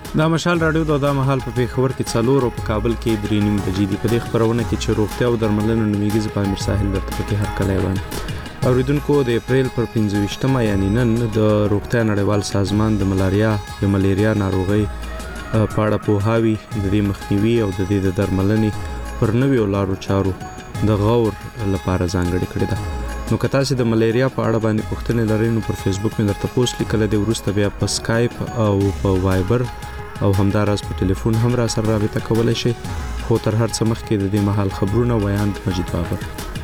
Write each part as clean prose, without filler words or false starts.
دا مشال رادیو د مهال په پیښور کې 4 او په کابل کې 3 بجې دی. په دې خبرونه کې چې روغتیا او درملنه نومیږي په امیر ساحل درته په هر کله وان اوریدونکو د اپریل پر 25مه یعنی نن د روغتیا نړیوال سازمان د ملیریا ناروغي په اړه پوهاوی د دې مخنیوي او د دې د درملنې پر نویو لارو چارو د غور لپاره ځانګړې کړې ده. نو که تاسو د ملیریا په اړه باندې پوښتنه لرئ نو پر فیسبوک مې درته پوسټ لیکل دی، ورسته بیا په سکایپ او په وایبر او همداراز په ټلیفون هم را سره رابطه کولای شئ. خو تر هر څه مخکې د دې مهال خبرونه ویاند مجید بابر.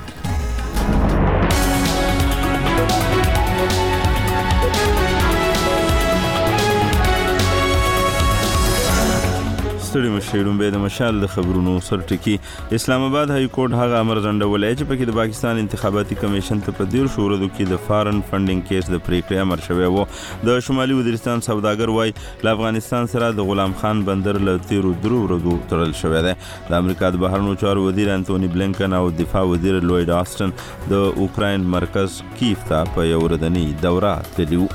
ستړي مشیرون به د مشال د خبرونو سرټکی. اسلام آباد های کورټ هغه امر ځنډولای چې پکې د پاکستان انتخاباتي کمیشن ته په 13 شورو کې د فارن فندینګ کیس د پریکړې امر شوی وو. د شمالي وزیرستان سوداګر وای ل افغانستان سره د غلام خان بندر له 13 ورځو تړل شوی دی. د امریکا د بهرنیو چارو وزیر انټونی بلینکن او دفاع وزیر لوید آسټن د اوکراین مرکز کیف ته په یو ورځنی دوره تللی.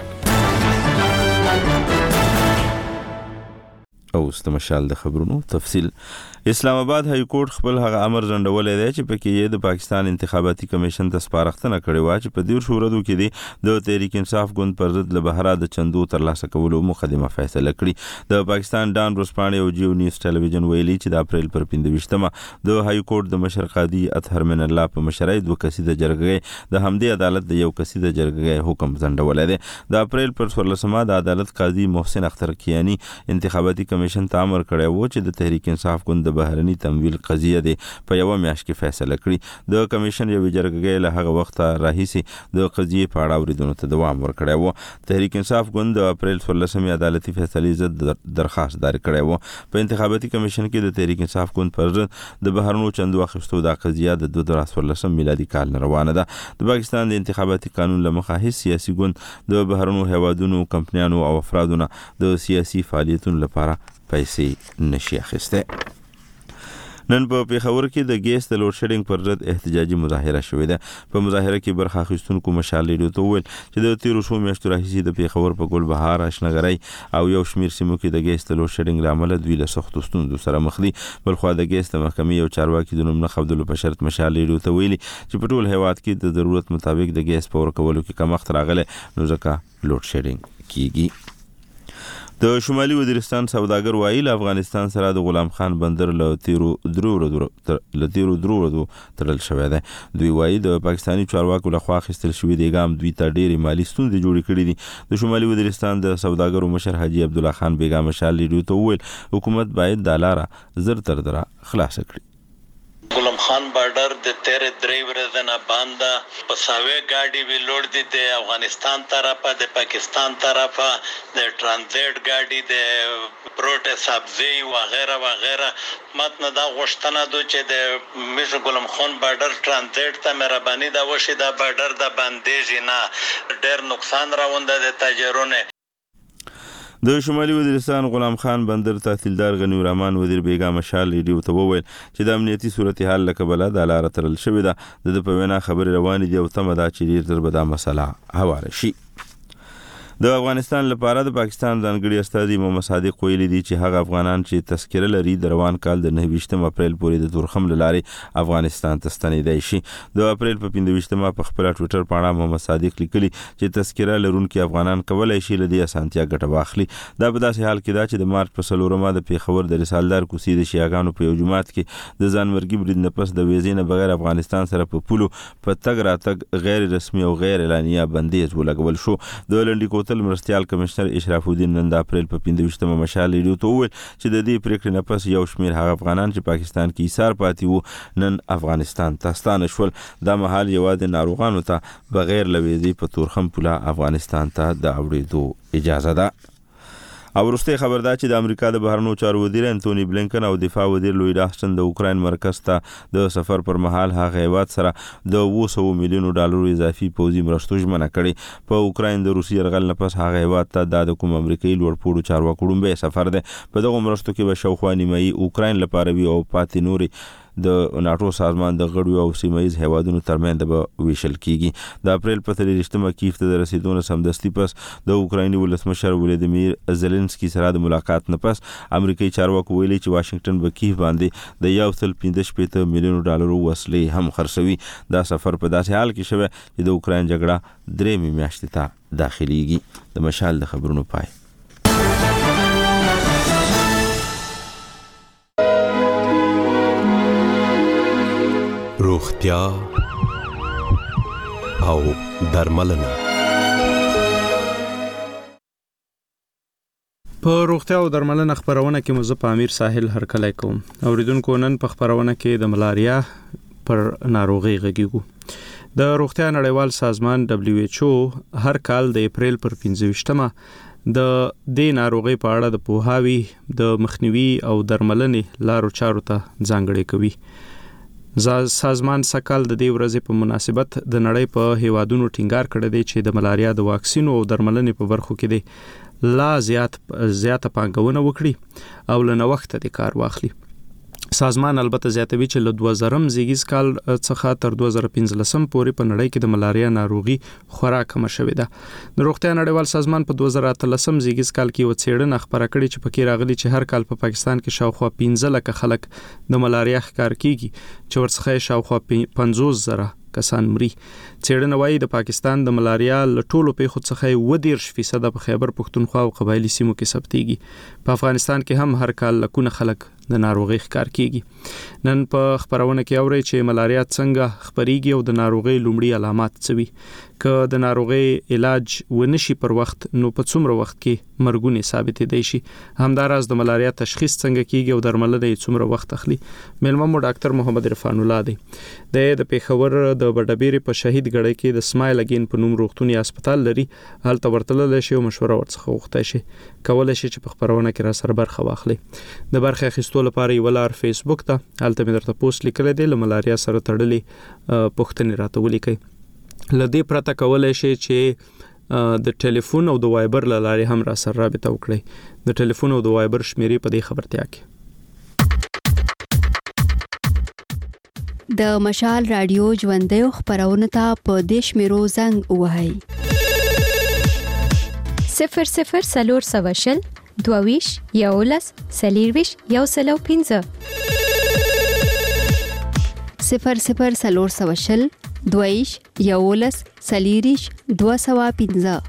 او استمشال د خبرونو تفصیل. اسلام آباد های کورټ خپل هغه امر ځنډولای دی چې پکې یې د پاکستان انتخاباتي کمیشن ته سپارښتنه کړې و چې په 13 ورځو کې د تحریک انصاف ګوند پر ضد له بهره د چندو ترلاسه کولو مقدمه فیصله کړې. د پاکستان ډان ورسپانې او جیو نیوز ټلویزیون ویلي چې د اپریل پر 25مه د های کورټ د مشر قاضي اطهر من الله په مشرۍ 2 کسیزه جرګه د همدې عدالت د یو کسیزه جرګه حکم ځنډولای دی. د اپریل پر 14مه د عدالت قاضي محسن اختر کیانی انتخاباتي کمیشن ته امر کړی و چې د تحریک انصاف ګوند د بهرني تمویل قضیه دی په یو میاشت کې فیصله کړي. د کمیشن یو جرګه له هغه وخت راهیسي د قضیه په اړه اوریدونکو ته دوام ورکړی و. تحریک انصاف ګوند د اپریل 14مه عدالتي فیصلې ضد درخواست دار کړی و. په انتخاباتي کمیشن کې د تحریک انصاف ګوند پر ضد د بهرنیو چندو اخیستو د قضیه د 2014 میلادي کال نه روانه ده. د پاکستان د انتخاباتي قانون له مخه هیڅ سیاسي ګوند د بهرنیو هیوادونو کمپنیانو او افرادونو د سیاسي فعالیتونو لپاره پیسې نشي اخیسته. نن په پیښور کې د ګیس د لوډ شیډینګ پر ضد احتجاجي مظاهره شوې ده. په مظاهره کې برخه اخیستونکو مشال لیدو ته ویل چې د 13 میاشتو راهیسې د پیښور په ګلبهار، اشنغرۍ او یو شمیر سیمو کې د ګیس د لوډ شیډینګ لامل دوی له سختو ستونزو سره مخ دي. بلخو د ګیس د محکمې یو چارواکي د نوم نه خبرولو په شرط مشال لیدو ته ویلي چې په ټول هیواد کې د ضرورت مطابق د ګیس په ورکولو کې کمښت راغلی نو ځکه لوډ شیډینګ کیږي. د شمالي وزیرستان سوداګر وایي له افغانستان سره د غلام خان بندر له 13 ورځو تړل شوی دی. دوی وایي د پاکستاني چارواکو لخوا اخیستل شوی دی ګام دوی ته ډېرې مالي ستونزې جوړې کړې دي. د شمالي وزیرستان د سوداګرو مشر حاجي عبدالله خان بیګا مشال لیدو ته وویل حکومت باید دا لاره زر تر دره خلاصه کړي. غلام خان بارډر د 13 ورځې نه باندې په ساوي ګاډي وی لوړ دي د افغانستان طرفه، د پاکستان طرفه، د ترانزیت ګاډي، د پروټ سبزی وغیرہ وغیرہ. متنه دا غوښتنه دوی چې د مش غلام خان بارډر ترانزیت ته مهرباني دا وشي دا بارډر د باندې نه ډېر نقصان راوند د تاجرونه. د شمالي وزیرستان غلام خان بندر تحصیلدار غنی الرحمن وزیر بیګا مشال لیدو ته وویل چې د امنیتي صورتحال له کبله د لاره تړل شوې ده. د په وینا خبرې روانې دي او تمه ده چې ډېر ژر به دا مسله هواره شي. د افغانستان لپاره د پاکستان ځانګړي استازي محمد صادق ویلي دي چې هغه افغانان چې تذکره لري د روان کال د 29 اپریل پورې د تورخم لارې افغانستان ته ستنېدای شي. د اپریل په 25مه په خپل ټوئیټر باندې محمد صادق لیکلي چې تذکره لرونکي افغانان کولای شي لدی اسانتیا ګټه واخلي. دا په داسې حال کې ده چې د مارچ په 4مه د پیښور د رسالدار کوڅې د شیعاګانو په یو جماعت کې د ځانمرګي برید نه پس د ویزې نه بغیر افغانستان سره په پولو په تګ راتګ غیر رسمي او غیر اعلانیه بندیز ولګول شو. د لنډي کوتل مرستيال کمشنر اشراف الدین نن د اپریل په 25مه مشال لیدو ته وویل چې د دې پریکړې نه پس یو شمیر هغه افغانان چې پاکستان کې ایثار پاتې وو نن افغانستان ته ستانه شول. دا مهال یوازې ناروغانو ته بغیر لویزې په تورخم پوله افغانستان ته د اوړېدو اجازه ده. او ورسته خبر ده چې د امریکا د بهرنیو چارو وزیر انټونی بلینکن او دفاع وزیر لوید آسټن د اوکراین مرکز ته د سفر پر مهال هغه هیواد سره د 200 میلیون ډالر اضافي پوځي مرستو ژمنه کړې. په اوکراین د روسي یرغل نه پس هغه هیواد ته د کوم امریکایي لوړپوړو چارواکو ډومبه سفر ده. په دغه مرستو کې به شاوخوا نیمایي اوکراین لپاره وي او پاتې نوري د ناتو سازمان د غړو او سیمایي هیوادونو ترمنځ به ویشل کیږي. د اپریل په 23 کیف ته رسیدونه سمدستي پس د اوکرایني ولسمشر ولادیمیر زيلنسکي سره د ملاقات نه پس امریکایي چارواکو ویلي چې واشنگټن به کیف باندې د $1.15 میلیون وسلې هم خرڅوي. دا سفر په داسې حال کې شوه چې د اوکراین جګړه 3 میاشتې ته داخليږي. د مشال د خبرونو پای. روغتیا او درملنه. په روغتیا او درملنه خبرونه کې مزه په امیر ساحل هرکلی کوم. اوریدونکو نن په خبرونه کې د ملاریا پر ناروغي غږیږو. د روغتیا نړیوال سازمان WHO هر کال د اپریل پر 25مه د دې ناروغي په اړه د پوهاوی د مخنیوي او درملنې لارو چارو ته ځانګړي کوي. سازمان سکهال د دې ورځې په مناسبت د نړۍ په هیوادونو ټینګار کړی دی چې د ملاریا د واکسین او درملنې په برخو کې دی لا زیاته پانګونه وکړي او له نوښت د کار واخلي. سازمان البته زیاتوي چې له 2000 زیږیز کال څخه تر 2015 پورې په نړۍ کې د ملاریا ناروغي خورا کم شوې ده. د روغتیا نړیوال سازمان په 2013 زیږیز کال کې و څېړنه خبره کړې چې پکې راغلي چې هر کال په پاکستان کې شاوخوا 15 لک خلک د ملاریا ښکار کیږي چې ورڅخه شاوخوا 50,000 کسان مري. څېړنه وايي د پاکستان د ملاریا له ټولو پیښو څخه 20% په خیبر پښتونخوا او قبایلی سیمو کې ثبتېږي. په افغانستان کې هم هر کال لکونه خلک د ناروغي ښکار کیږي. نن په خبرونه کې اوري چې ملاریا څنګه خبريږي او د ناروغي لومړی علامات څه وي. که د ناروغي علاج ونشي پر وخت نو په څومره وخت کې مرګونه ثابت دي شي. همداراز د ملاریا تشخیص څنګه کیږي او درملنه یې څومره وخت اخلي. مېلمه مو ډاکټر محمد عرفان الله دی. د پیښور د بډبېری په شهید ګړی کې د سمایل اگین په نوم روغتونی هسپتال لري. هلته ورتلل شي او مشوره ورڅخه وغوښتای شي. کولای شي چې په خبرونه کې را سره برخه واخلي. د برخه اخیستو لپاره یو لار فیسبوک ته هلته مې درته پوسټ لیکل دی له ملاریا سره تړلې پوښتنې راته ولیکئ. لدې پرته کولای شي چې د ټلیفون او د وایبر لارې هم را سره رابطه وکړي. د ټلیفون او د وایبر شمیرې په دې خبرتیا کې د مشال رادیو ژوندۍ خبرونه ته په دیش میرو زنګ وهاي 00 سلور سواشل دوویش یولس سلیرویش یوسلو 15 00 سلور سواشل دویش یولس سلیریش 215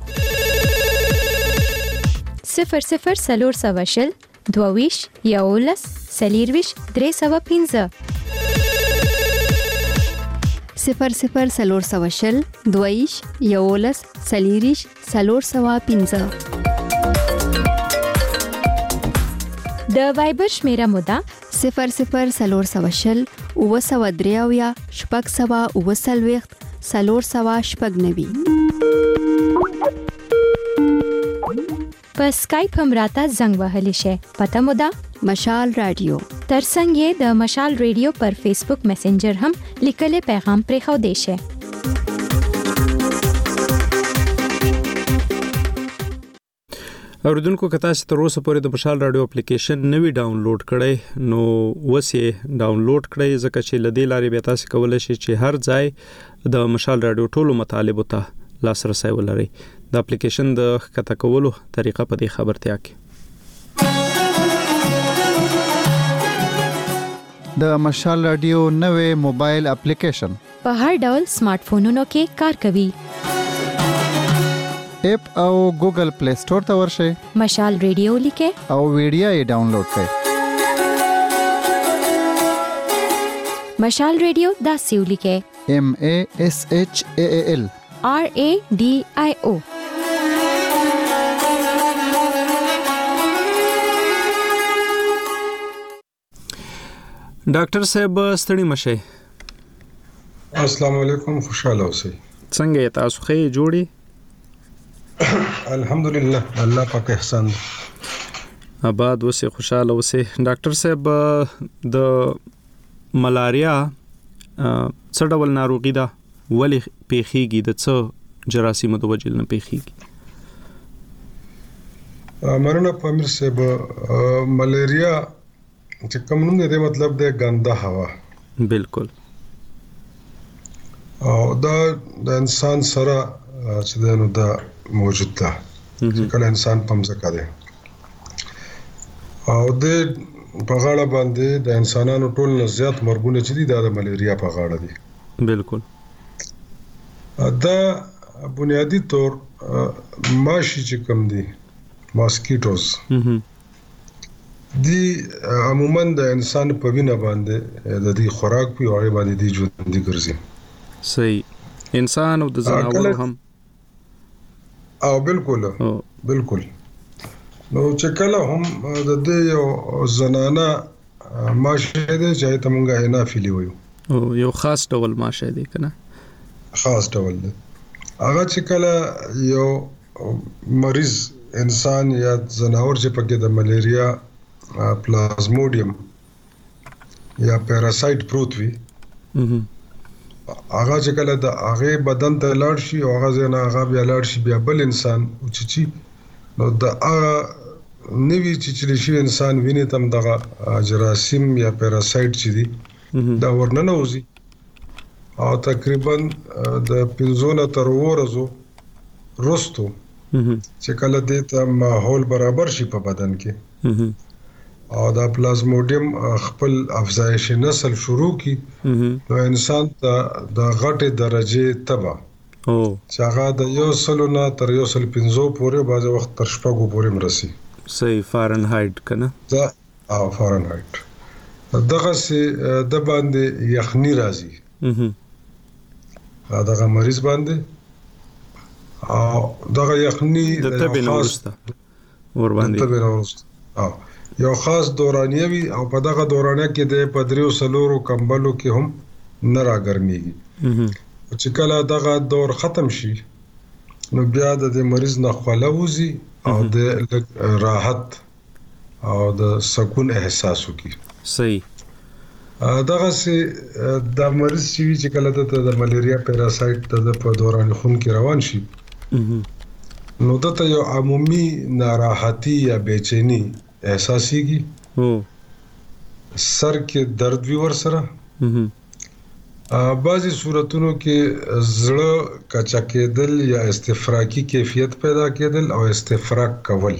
00 سلور سواشل دوویش یولس سلیرویش 315 00 سلور سواشل دویش یولس سلیریش 315 د وایبر شمیره مودا 00 سلور سواشل وسودریاویا شپږ سوا وسلويخت سلور سوا شپږ نوي. په سکایپ هم راته زنګ وهلی شي. پته مودا مشال رادیو. ترڅنګ یې د مشال رادیو پر فیسبوک میسنجر هم لیکلي پیغام پرې خو دی شي. اوریدونکو که تاسو تر اوسه پورې د مشال رادیو اپلیکیشن نوی ډاونلوډ کړئ نو وسه ډاونلوډ کړئ ځکه چې لدې لارې به تاسو کولای شئ چې هر ځای د مشال رادیو ټولو مطالبه ته لاسرسي ولرئ. د اپلیکیشن د ښکته کولو طریقه په دې خبرتیا کې د مشال رادیو نوې موبایل اپلیکیشن په هر ډول سمارټ فونونو کې کار کوي. اپ او ګوګل پلی سٹور ته ورشئ. مشال رادیو لیکه او ویډیو یې ډاونلوډ کړئ. مشال رادیو دا سیو لیکه MASHAAL RADIO. ډاکټر صاحب ستړي مشه. السلام علیکم، خوشاله اوسئ. څنګه تاسو ښه جوړی؟ الحمدلله، الله پاک احسان. آباد اوسئ، خوشاله اوسئ. ډاکټر صاحب د ملاریا څه ډول ناروغي ده؟ ولې پیښیږي؟ د څه جراثیمو د وجې نه پیښیږي؟ مرنه پامیر صاحب، ملاریا چې کوم نوم دی مطلب د ګنده هوا بالکل. او دا د انسان سره چې دا نو دا موجود ده چې کله انسان پمځکه ده او د په غاړه باندې د انسانانو ټول نه زیات مرګونه چې دي دا د ملیریا په غاړه دي. بالکل. دا بنیادی طور ماشي چې کوم دي ماسکیټوز دی عموما د انسان په وینه باندې د دې خوراک په اړه باندې دی ژوند ګرځي. صحیح. انسان او د ځناور هم او بالکل بالکل. نو چې کله هم د دې یو زنانه ماشه ده چې ته مونږه انافیلی وایو او یو خاص ډول ماشه ده کنه خاص ډول ده هغه چې کله یو مریض انسان یا زناور چې پکې د ملیریا پلازموډیم یا پیراسایت پروت وي هغه چې کله د هغه بدن ته لاړ شي او هغه ځنه هغه بیا لاړ شي بیا بل انسان او چې نو د هغه نوی چې شي انسان ویني تم دغه جراثیم یا پیراسایت چې دي دا ورننه وځي او تقریبا د 15 تر ورځو رستو چې کله دې ته ماحول برابر شي په بدن کې او دا پلازموډیم خپل افزایش نسل شروع کی نو انسان ته د غټه درجه تبا چې هغه د 100 تر 150 پورې بعض وخت تر 6 پورې مرسي. صحیح. فارنهایت کنه دا فارنهایت دغه سي د باندې یخنی راځي دغه مریض باندې او دغه یخنی د تبه نورسته ور باندې یو خاص دورانیه وي او په دغه دورانیه کې د پدریو سلورو کمبلو کې هم نه راګرميږي چې کله دغه دور ختم شي نو بیا د مریض نه خوله وځي او د راحت او د سکون احساس وکي. صحیح. دغه سي د مریض چې کله د ملیریا پیراسایت د په دوران خون کې روان شي نو دته یو عمومي ناراحتي یا بېچینی احساسيږي سر کې درد وی ور سره بعضی صورتونو کې زړه کچا کېدل یا استفراقی کیفیت پیدا کېدل او استفراق کول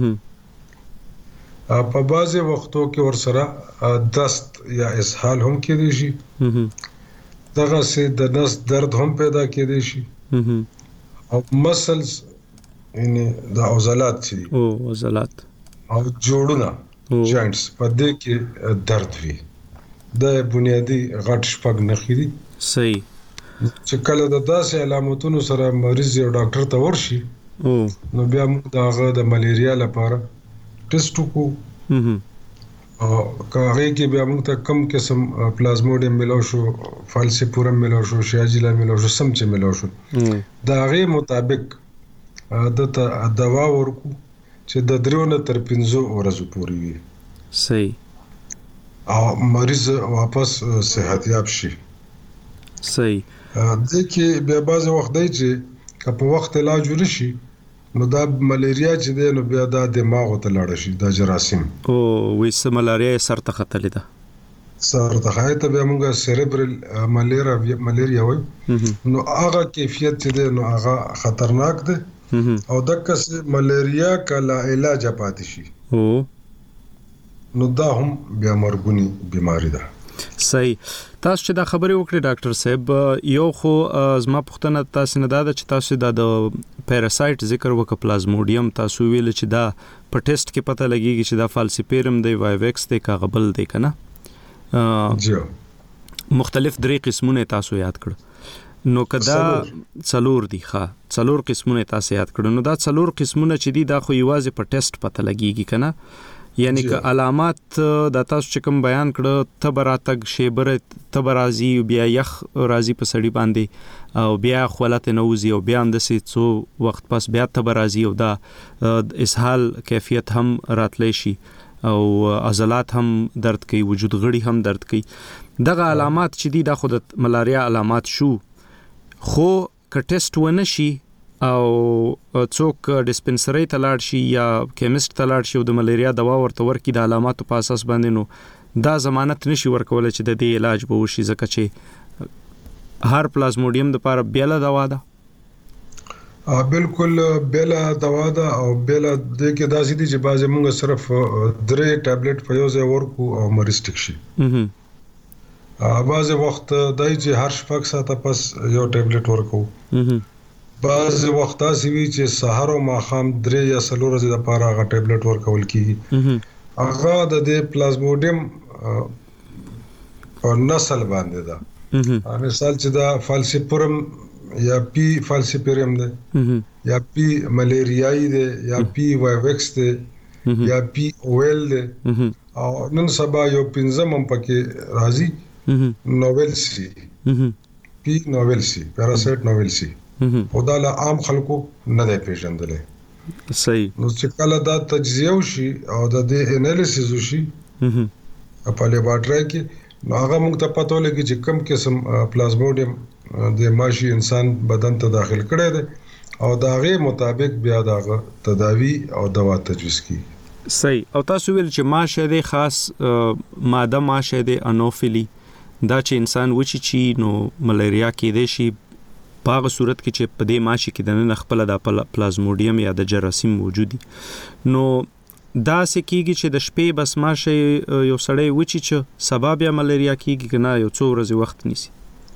په بعضی وختو کې ور سره دست یا اسهال هم کېدی شي دغه سي د نس درد هم پیدا کېدی شي او مسلز یعنی د عضلات چې عضلات او جوړونه جاینټس په دې کې درد وي د بنیادی غټ شپږ نښې دي. صحیح. چې کله د داسې علامتونو سره مریض یو ډاکټر ته ورشي نو بیا موږ دغه د ملیریا لپاره ټیسټ وکړو او هغه کې بیا موږ ته کم قسم پلازموډیم ملو شو فالسیپورم ملو شو شیاجیلا ملو شو سم چې ملو شو دا هغه مطابق د دوا ورکو چې د 3 تر 15 ورځې پورې وي. صحیح. او مریض واپس صحتیاب شي. صحیح. ځکه بیا بعض وخت دی چې په وخت علاج ونشي نو دا ملیریا چې دی نو بیا د دماغ ته لاړ شي دا جراثیم وې ملاریا سر ته خطلې ده سر ته خایته بیا موږ سیریبرل ملیریا وای نو هغه کیفیت چې دی نو هغه خطرناک ده او دغه ملیریا کله علاج پاتې شي نو دا هم بیا مرګونی بیماری ده. صحیح. تاسو چې دا خبرې وکړې ډاکټر صاحب یو خو زما پوښتنه تاسو نه ده چې تاسو د پیراسایت ذکر وکړ پلازموډیم تاسو ویل چې دا په ټیسټ کې پته لګیږي چې دا فالسیپیرم دی وایویکس دی کاغبل دی کنه مختلف 3 قسمونه تاسو یاد کړ نو کدا څلور دي څلور قسمونه تاسو یاد کړ نو دا څلور قسمونه چې دي دا خو یوازې په ټیسټ پته لګیږي کنه یعنی که علامات د تاسو چې کوم بیان کړه تبراتګ شیبر تبرازی بیا یخ رازی په سړی باندې او بیا خولت نوزی او بیا اندسې څو وخت پس بیا تبرازی او دا اسهال کیفیت هم راتلی شي او عضلات هم درد کوي وجود غړي هم درد کوي دغه علامات چې دي دا خود ملاریا علامات شو خو که ټیسټ ونه شي او څوک ډسپنسری ته لاړ شي یا کیمست ته لاړ شي او د ملیریا دوا ورته ورکړي د علاماتو په اساس باندې نو دا ضمانت نشي ورکول چې د دې علاج به وشي ځکه چې هر پلازموډیم د لپاره بیل دوا ده. بالکل بیل دوا ده او بیل د کې داسې دي چې بعضې موږ صرف 3 ټابلیټ په یو ځای ورکو او مریض ټیک شي. بعضې وخت دای چې هر شپږ ساعته پس یو ټابلیټ ورکو. بعضې وخت داسې وي چې سهار او ماښام 3 یا 4 ورځې دپاره هغه ټابلیټ ورکول کېږي. هغه د دې پلازموډیم په نسل باندې ده. مثال چې دا فالسیپورم یا پی فالسیپورم ده یا پی ملیریایی ده یا پی وایوکس ده یا پی اویل ده او نن سبا یو 5 هم پکې راځي نوویل سی پی نوویل سی پیراسایت نوویل سی او دا له عام خلکو نه دی پیژندلې. صحیح. نو چې کله دا تجزیه وشي او د دې انالیسیس وشي په لیبارټري کې نو هغه موږ ته پته ولګي چې کوم قسم پلازموډیم د ماشي انسان بدن ته داخل کړی دی او د هغې مطابق بیا د هغه تداوی او دوا تجویز کیږي. صحیح. او تاسو ویل چې ماشه دی خاص ماده ماشه دی انوفیلی دا چې انسان وچی چی نو ملیریا کېدای شي په هغه صورت کې چې په دې ماشي کې د نن خپل د پلازموډیم یا د جراثیم موجودي. نو دا سکیږي چې د شپې بس ماشه یو سړی وچی چې سبب یا ملیریا کیږي کنه یو څو ورځې وخت نیسي.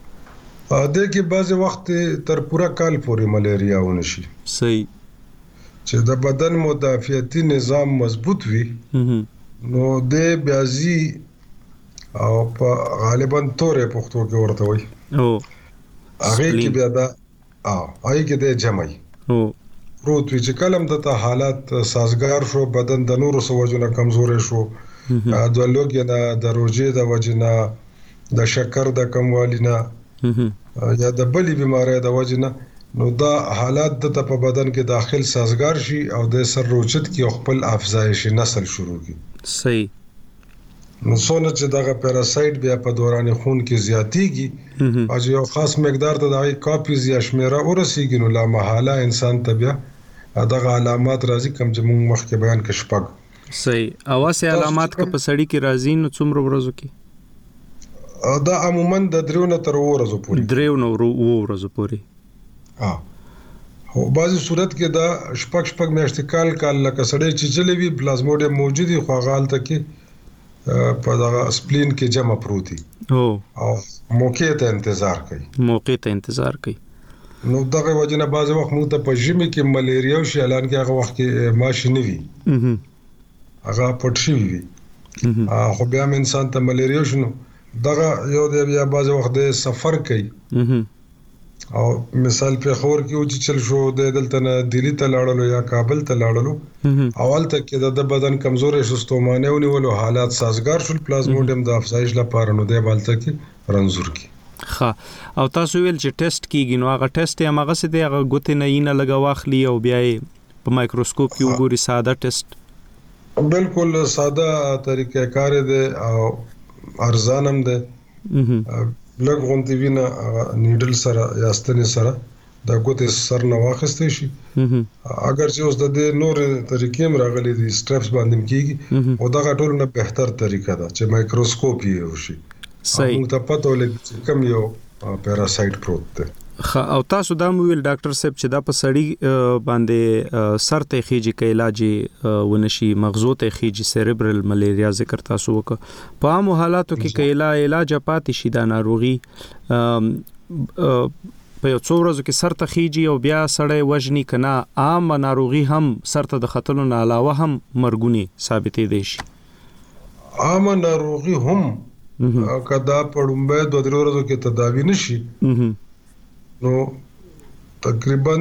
د کې بعضې وخت تر پوره کال پورې ملیریا ونشي. صحیح. چې د بدن مدافعتي نظام مضبوط وي نو د بیازي او په غالبا تورې پښتو کې ورته وایي او هغه کې بیا دا هغه کې د جمعي پروت وي چې کلم د حالات سازگار شو بدن د نورو سوجونه کمزورې شو د لوګي نه د روجې د وجنه د شکر د کموالي نه یا د بلی بیماری د وجنه نو دا حالات د په بدن کې داخل سازگار شي او د سر روچت کې خپل افزایش نسل شروع کی. صحیح. نو څونه چې دغه پیراسایت بیا په دوران خون کې زیاتیږي او یو خاص مقدار ته د کاپیز یا شمیره ورسیږي نو لا محاله انسان ته بیا دغه علامات راځي کوم چې موږ مخکې بیان کړ شپږ. صحیح. اواسه علامات که په سړی کې راځي نو څومره ورځو کې دا عموما د 3 نه تر 4 ورځو پورې 3 نه 4 ورځو پورې. او بعضی صورت کې دا شپږ میاشتې کال لکه سړی چې چلی وي پلازموډیم موجودي خو غالته کې په دغه سپلین کې جمع پروتي او موقع ته انتظار کوي. نو دغه وجنه بعض وخت موږ ته په ژمي کې ملیریا او شیلان کې هغه وخت کې ماشي نه وي هغه پټ شي وي خو بیا انسان ته ملیریا شنو دغه یو دی بیا بعض وخت د سفر کوي او مثال په خور کې او چې چل شو د دلته نه دلی ته لاړلو یا کابل ته لاړلو اول ته کې د بدن کمزورې شو ستومانه ونیولو حالات سازگار شول پلازموډیم د افزایش لپاره نو د بالته کې رنزور کی. ها او تاسو ویل چې ټیسټ کیږي نو هغه ټیسټ یې هغه څه دی هغه ګوتې نه نه لګا واخلي او بیا په مایکروسکوپ کې وګوري ساده ټیسټ. بالکل ساده طریقه کار دی او ارزان هم دی. لږ غونډې وینه نیډل سره یا ستنې سره د ګوتې سر نه واخیستې شي اگر چې اوس د دې نور طریقې راغلي دي سټرپس باندې کیږي او دا ټول نه بهتر طریقه ده چې مایکروسکوپ یې وشي. صحیح. موږ ته پته ولګي چې کوم یو پیراسایت پروت دی. او تاسو دا مویل ډاکټر صاحب چې دا په سړی باندې سر ته خيږي کې علاج ونشي مغزو ته خيږي سيريبرل ملیریا ذکر تاسو وک په عام حالاتو کې کې علاج پاتې شي دا ناروغي په یو څو ورځو کې سر ته خيږي او بیا سړی وژني کنه عام ناروغي هم سر ته د خطرونو نه علاوه هم مرګونی ثابتې دي شي. عام ناروغي هم کدا پړمبه 2-3 ورځو کې تداوی نشي نو تقریبا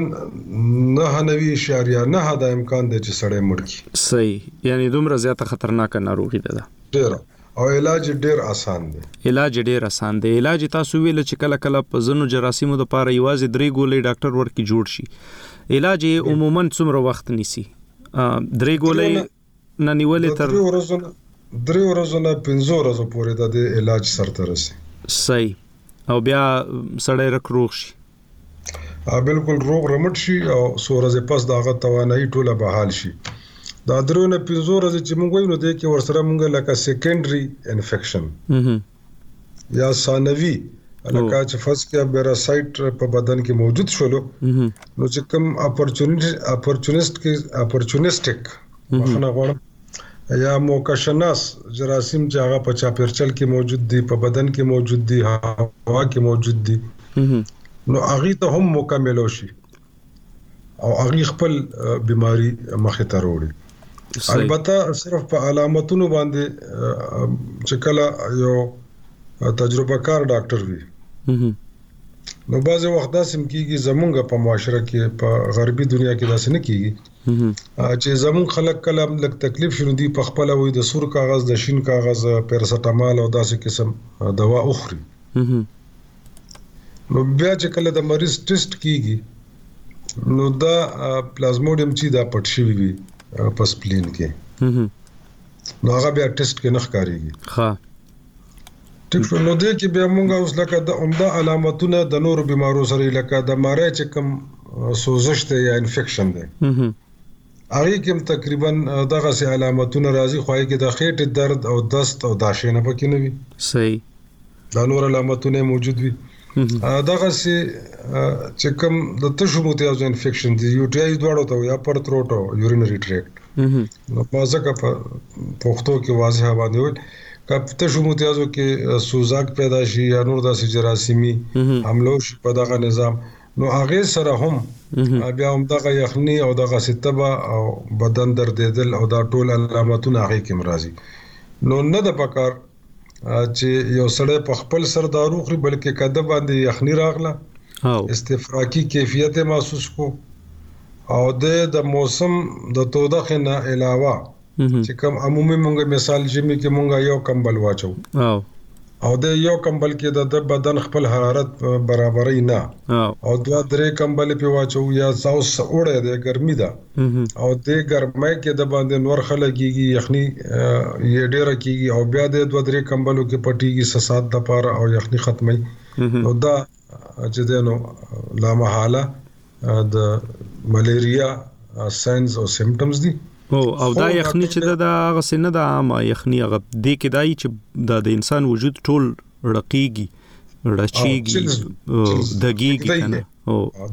9.9 دا امکان دی چې سړی مړ کی. صحیح. یعنی دومره زیاته خطرناک ناروغي ده. ډیر او علاج ډیر آسان دی. علاج تاسو ویل چې کله کله په زنو جراثیمو د پاره یوازې 3 ګولې ډاکټر ورکی جوړ شي. علاج عموما څومره وخت نیسي؟ 3 ګولې نه نیولې تر 3 ورځې نه 15 ورځې پورې د علاج سره رسي. صحیح. او بیا سړی روغ شي. بالکل روغ رمټ شي او 16 پس داغه توانایي ټوله بحال شي دا درونه 5 ورځې چې موږ وینو د کې ورسره موږ لکه سیکنډري انفیکشن یا ثانوي لکه چې فرض کې پیراسایت په بدن کې موجود شولو نو چې کوم اپورچونیسټک مخنه غواړم یا موکشناس جراثیم چې هغه په چاپیرچل کې موجود دي په بدن کې موجود دي هوا کې موجود دي نو هغه ته هم مکمل شي او هغه خپل بیماری مخه ته وروړي البته صرف په علامتونو باندې چې کله یو تجربه کار ډاکټر وي نو بعض وخت دا سم کیږي زمونږ په معاشره کې په غربي دنیا کې داسې نه کیږي چې زمونږ خلک کله لږ تکلیف شنو دي په خپل وې د سور کاغذ د شین کاغذ پیراسټامال او داسې قسم دوا اخري نو بیا چې کله د مریض ټیسټ کیږي نو دا پلازموډیم چې دا پټ شوی وي په سپلین کې نو هغه بیا ټیسټ کې نه ښکاریږي ها ټیک شو نو دې کې بیا مونږه اوس لکه د عمده علامتونه د نورو بیمارو سره لکه د ماره چې کوم سوزش دی یا انفیکشن دی هغه کې تقریبا دغه سي علامتونه راځي خو کې د خېټې درد او دست او داشینه پکې نه وي صحیح دا نور علامتونه موجود وي دغه سي چې کوم د تشو متیازو انفیکشن دی یو ټي آی دواړو ته یا پر تروټ او یورینري ټریکټ نو په ځکه په پښتو کې واضح باندې وي کله تشو متیازو کې سوزاک پیدا شي یا نور داسې جراثیمي حمله شي په دغه نظام نو هغه سره هم بیا هم دغه یخني او دغه ستبه او بدن دردیدل او دا ټول علامتونه هغه کې مرضی نو نه د پکار چې یو سړی په خپل سر دارو خوري بلکې کده باندې یخني راغله استفراقی کیفیت محسوس کو او د موسم د تودخ نه علاوه چې کوم عمومي مونږه مثال جمی کې مونږه یو کمبل واچو او د یو کمبل کې د بدن خپل حرارت برابرې نه او 2-3 کمبل په واچو یا ساوس اوړه د ګرمي ده او د ګرمۍ کې د باندې نور خلګيږي یخني یې ډیره کیږي او بیا د 2-3 کمبلو کې پټيږي سات د پاره او یخني ختمي او دا چې دنو لا محاله د ملیریا ساينز او سیمپټمز دي او دا یخني چې دا هغه سینه د عامه یخني هغه د کې دای چې د انسان وجود ټول رقیږي رچیږي دګیږي کنه او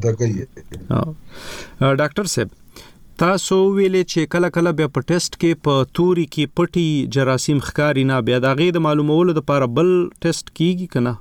دګي ډاکټر صاحب تاسو ویلې چې کله کله بیا په ټیسټ کې په توري کې پټي جراثیم ښکاری نه بیا د غي د معلومولو لپاره بل ټیسټ کیږي کنه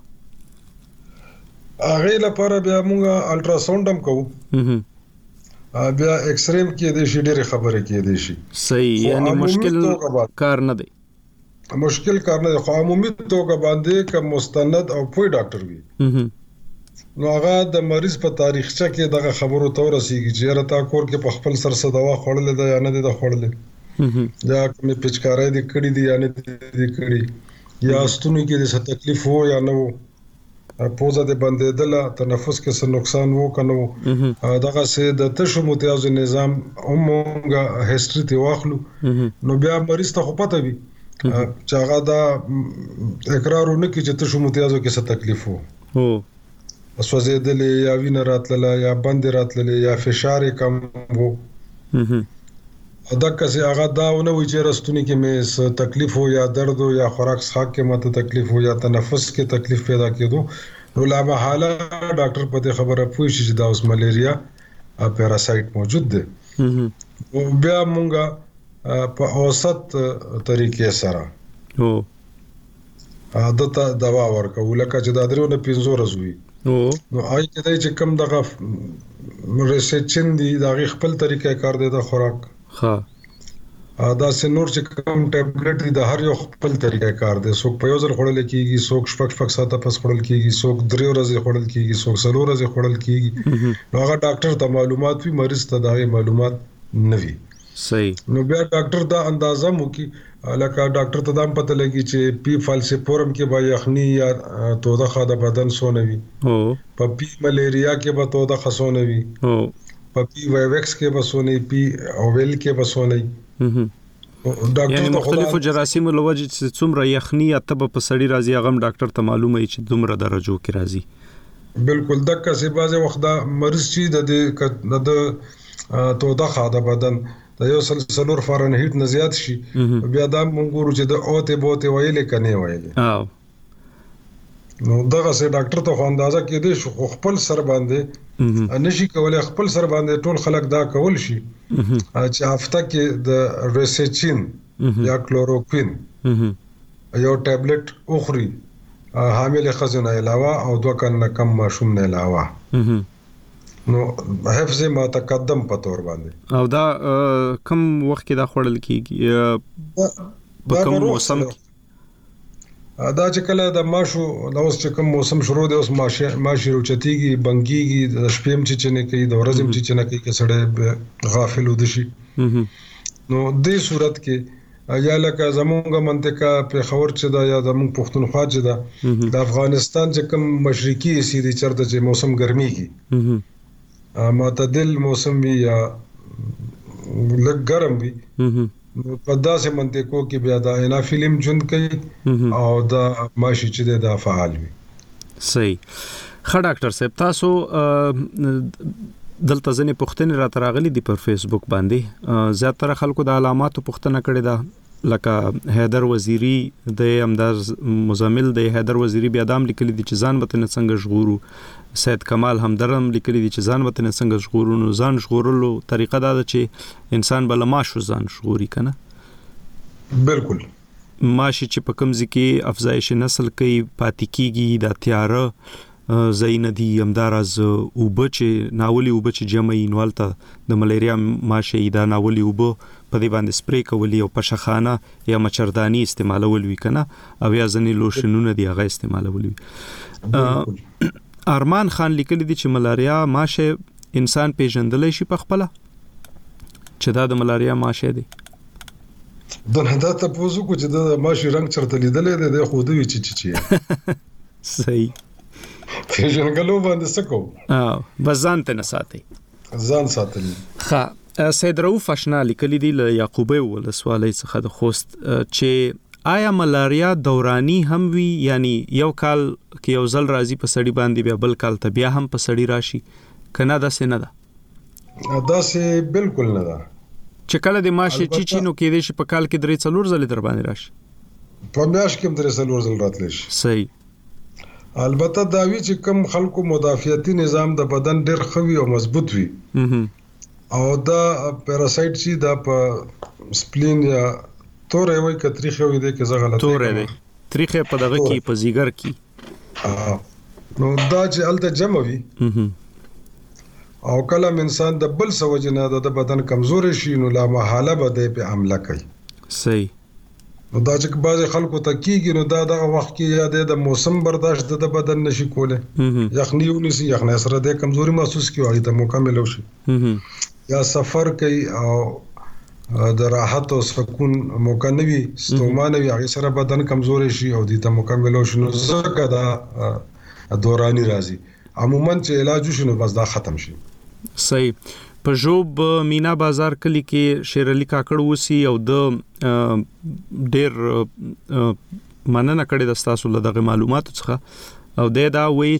هغه لپاره بیا موږ الټراساوند هم کوو بیا ایکس رے کې د شي ډېر خبره کې دي شي صحیح یعنی مشکل کار نه دی مشکل کار نه خو عمومي توګه باندې کوم مستند او پوی ډاکټر وي نو هغه د مریض په تاریخچه کې دغه خبرو ته ورسیږي چې راته کور کې په خپل سر څه دوا خوړل ده یا نه ده خوړل یا کوم پچکارې دي کړې دي یا نه دي کړې یا ستوني کې د څه تکلیف وو یا نه وو پوزه د بندیدل تنفس کې څه نقصان وو کنه دغه سه د تشو متیازو نظام همغه هیستوري ته واخلو نو بیا مریض ته خو پته وي چې هغه دا اقرارونه کې چې تشو متیازو کې څه تکلیف وو سوځیدل یا وینه راتله یا بند راتله یا فشار کم وو دغه سه هغه داونه وي چې رستونی کې مې تکلیف هو یا درد هو یا خوراک څخه کې ماته تکلیف هو یا تنفس کې تکلیف پیدا کېدو نو لا محاله ډاکټر په خبره پوه شي چې دا اوس ملیریا پیراسایت موجود دی او بیا مونږه په اوسط طریقې سره عادت دوا ورکو لکه چې دا درو نه 5 ورځې نو آی کدی چې کم دغه ریسرچن دی دا خپل طریقې کار دی د خوراک دا سنور چې کوم ټابلیټ دي د هر یو خپل طریقې کار دی څوک په یو ځل خوړل کیږي څوک شپږ ساعته پس خوړل کیږي څوک 3 ورځې خوړل کیږي څوک 4 ورځې خوړل کیږي نو هغه ډاکټر ته معلومات وي مریض ته دا معلومات نه وي صحیح نو بیا ډاکټر دا اندازه مو کی لکه ډاکټر ته دا پته لګي چې پی فالسیفورم کې به یخني یا توده د بدن سونه وي په پی ملیریا کې به توده خسونه وي په پی وایوکس کې بسونه پی اوویل کې بسونه یعنی مختلفو جراثیمو لوجه چې څومره یخني یا تب په سړی راځي هغه ډاکټر ته معلومه چې دومره درجو کې راځي بالکل دغه څه بعضه وخت دا مریض چې د توده د بدن د 104 فارنهیټ نه زیات شي بیا دا مونږ ګورو چې د اوته بوته ویلې کني ویلې نو دغه سه ډاکټر ته اندازه کېدې شو خپل سر باندې نشي کولای خپل سر باندې ټول خلک دا کول شي چې هفته کې د ریسچین یا کلوروکوین یو ټابلیټ اخري حامل خزنه علاوه او 2 کال کم ماشوم نه علاوه نو حفظ ما تقدم په تور باندې او دا کم وخت کې دا خورل کیږي په کوم موسم کې دا چې کله د ماشو د اوس چې کوم موسم شروع دی اوس ماشي روچتيږي بنګيږي د شپېم چې نه کوي د ورځم چې نه کوي کې سړی غافل ود شي نو دې صورت کې یا لکه زمونږه منطقه په خبر چې دا یا زمونږ پښتونخوا چې دا د افغانستان چې کوم مشرقي سیدی چرته چې موسم ګرميږي معتدل موسم وي یا لږ ګرم وي په داسې منطقو کې بیا دا انافیلم جون کوي او دا ماشي چې دا فعال وي صحیح ښه ډاکټر صاحب تاسو دلته ځنې پوښتنې را تراغلي دي پر فیسبوک باندې زیاتره خلکو د علاماتو پوښتنه کړې ده لکه حیدر وزیری د امداز مزمل د حیدر وزیری بیا دام لیکلي دي چې ځان وطن څنګه ژغورو سید کمال همدرم لیکلي دي چې ځان وطن څنګه ژغورو نو ځان ژغورلو طریقه دا ده چې انسان بل ماشو ځان ژغوري کنه بالکل ماشي چې په کوم ځکه افزایش نسل کوي پاتې کیږي د تیاره زین دي امدارز وبچ ناولي وبچ جمعي نوالته د ملیریا ماشي دا ناولي وب په دې باندې سپری کولی او پشخانه یا مچردانی استعمالول وی کنه او یا ځنی لوشنونه دی هغه استعمالول وی ارمان خان لیکلی دی چې ملاریا ماشه انسان پیژندلای شي په خپل چې دا د ملاریا ماشه دی د هدا ته پوزو کو چې د ماشي رنگ چرته لیدلې د خو دوی چې صحیح پیژنګلو باندې سکو بزان ته نساتي ځان ساتلی ښه سید رؤف آشنا لیکلی دی له یعقوبی ولسوالۍ څخه د خوست چې آیا ملاریا دورانی هم وی یعنی یو کال کې یو ځل راځي په سړی باندې بیا بل کال ته بیا هم په سړی راشي کنه دا څه نه ده دا څه بالکل نه ده چې کله د ماشه چینو کې د شي په کال کې درې څلور ځله در باندې راشي په میاش کې درې څلور ځله راتلی شي صحیح البته دا وی چې کم خلکو مدافعتي نظام د بدن ډېر خوي او مضبوط وي او دا پیراسایت چې دا په سپلین یا تورې وای کتریخه وي د کې زغلط تورې دی تریخه په دغه کې په زیګر کې نو دا چې الته جمع وي او کله انسان د بل سوجنه د بدن کمزور شي نو لا محاله به په عمله کوي صحیح نو دا چې بعض خلکو ته کیږي نو دا دغه وخت کې یا د موسم برداشت د بدن نشي کوله یخنی ونیسي یخنی سره د کمزوري محسوس کیږي هغه ته مکمل شي یا سفر کوي او د راحت او سکون موقع نوي ستومانه وي هغه سره بدن کمزوري شي او د ته مکمل شنو زکه دا دورانی راځي عموما چې علاج شنو بس دا ختم شي صحیح په جوب مینا بازار کلی کې شیر علي کاکړ وسی او د ډیر مننه کړی د تاسو له دغه معلوماتو څخه او دا وایي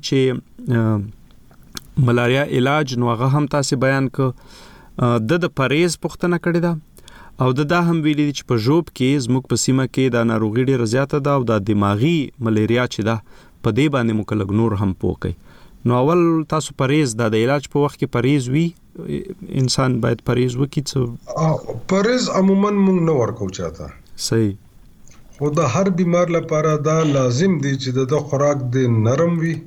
چې ملاریا علاج نو هغه هم تاسو بیان ک د پریز پختنه کړی دا او دا هم ویلي چې په جوب کې زموږ په سیمه کې دا ناروغي ډیره زیاته ده او دا دماغي ملیریا چې ده په دې باندې مکلګ نور هم پوکي نو اول تاسو پریز د علاج په وخت کې پریز وی انسان باید پریز وکړي څه پریز عموما موږ نه ورکو چاته صحیح خو د هر بیمار لپاره دا لازم دی چې د خوراک د نرم وي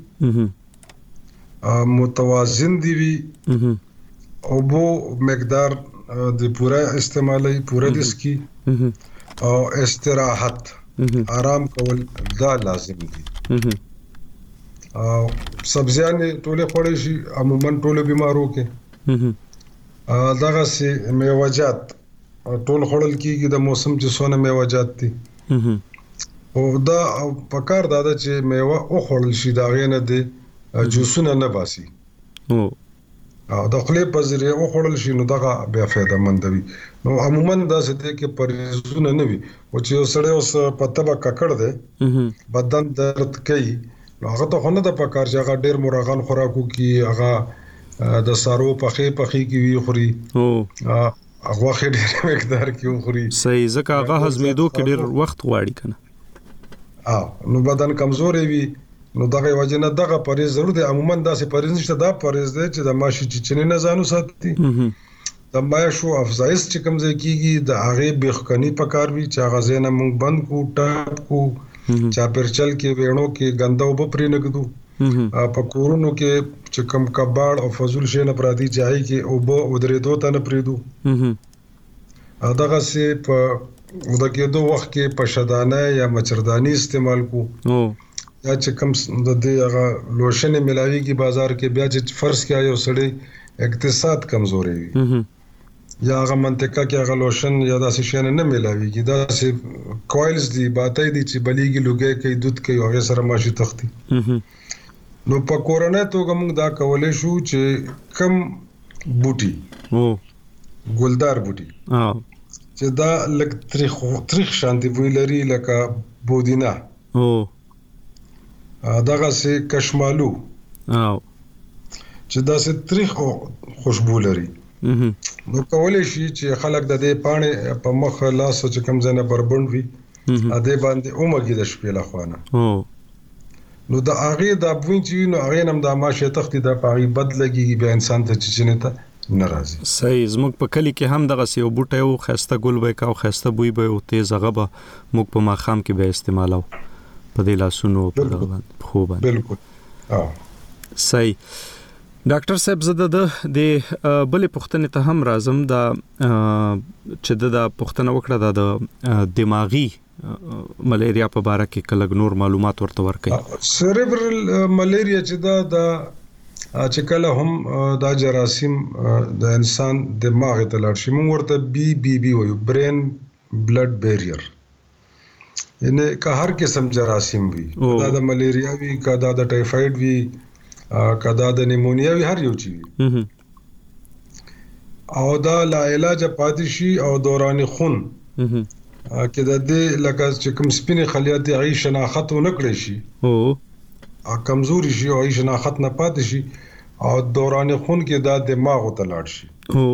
متوازن دی وي او بو مقدار د پورا استعمالي پورا دس کی او استراحت آرام کول دا لازم دي او سبزیان ټوله خوړې شي عموما ټوله بیمارو کې دغه سي میوجات ټول خوړل کیږي د موسم چې سونه میوجات دي او دا پکار دا چې میوه او خوړل شي دا غینه دي جوسونه نه باسي او د خپل په ذریعہ او خوړل شي نو دغه بیا فائدہ مند وي نو عموما دا څه دي کې پریزونه نه وي او چې وسړی اوس پتبه ککړ ده بدن درد کوي نو هغه ته نه د پکار چې هغه ډیر مرغان خوراکو کې هغه د سارو پخې کې وی خوري هغه ډېر مقدار کې وخوري صحیح ځکه هغه هضمېدو کې ډېر وخت غواړي کنه نو بدن کمزورې وي نو دغه وجه نه دغه پرهیز ضروري دی عموما داسې پرهیز نشته دا پرهیز دی چې د ماشي چچنې نه ځانو ساتي د مایشو افزایش چې کوم ځای کېږي د هغې بېخکني پکار وي چې هغه ځای نه موږ بند کړو ټاپ کړو چاپېرچل کې ویڼو کې ګنده اوبه پرې نه ږدو په کورونو کې چې کوم کباړ او فضول شی نه پراتی چې هغې کې اوبه ودرېدو ته نه پرېږدو دغسې په د کېدو وخت کې پشدانه یا مچرداني استعمال کړو یا چې کوم د دې هغه لوشنې ملاویږي بازار کې بیا چې فرض کړه یو سړی اقتصاد کمزوری وي یا هغه منطقه کې هغه لوشن یا داسې شی نه ملاویږي داسې کوایلز دي باتای دي چې بلیږي لوګي کوي دود کوي هغه سره ماشي تختی نو په کورونه توګه موږ دا کولای شو چې کم بوټي ګلدار بوټي چې دا لک تاریخ شانتي وی لري لکه بودینا دغه سه کشمالو چې دا سه تاریخ خوشبو لري نو کولای شي چې خلک د دې پانه په مخ لاس چې کم ځنه بربند وي ا دې باندې اومګي د شپې لا خوانه نو د هغه د بوینچ نو هغه نم د ماشه تختی د پاغي بد لګي به انسان ته چچنه ته ناراضي صحیح زموږ په کلی کې هم دغه سیو بوټي او خسته ګل به کا او خسته بوی به او تیز هغه به موږ په ماخام کې به استعمالو په دې لاسونو په دغه باندې خو باندې بالکل صحیح ډاکټر صاحب زده د بلې پوښتنې ته هم راځم دا چې د پوښتنه وکړه د دماغي ملیریا په اړه کې کله نور معلومات ورته ورکړي سریبرل ملیریا چې دا چې کله هم دا جراثیم د انسان دماغ ته لاړ شي موږ ورته بي وایو برین بلډ بیریر یعنی که هر قسم جراثیم وي دا د ملیریا وي که دا د ټایفاید وي که دا د نیمونیا وي هر یو چی وي او دا لا علاج پاتې شي او دوران خون کې د دې لکه چې کوم سپینې خلیات دی هغه شناخت و نکړي شي کمزوري شي او شناخت نه پاتې شي او دوران خون کې دا دماغ ته لاړ شي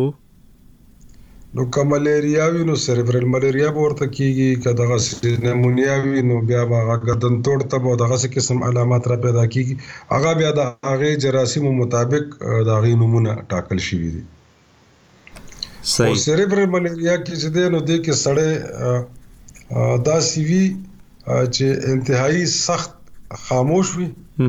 نو ملیریا وی نو سریبرل ملیریا ورته کیږي کداغه نیمونیا وی نو بیا هغه ګردن توړ ته به دغه قسم علامات را پیدا کیږي هغه بیا د هغه جراثیم مطابق د هغه نمونه ټاکل شوی دي صحیح سریبرل ملیریا کې چې نو د کې سړی دا سی وی چې انتهایی سخت خاموش وي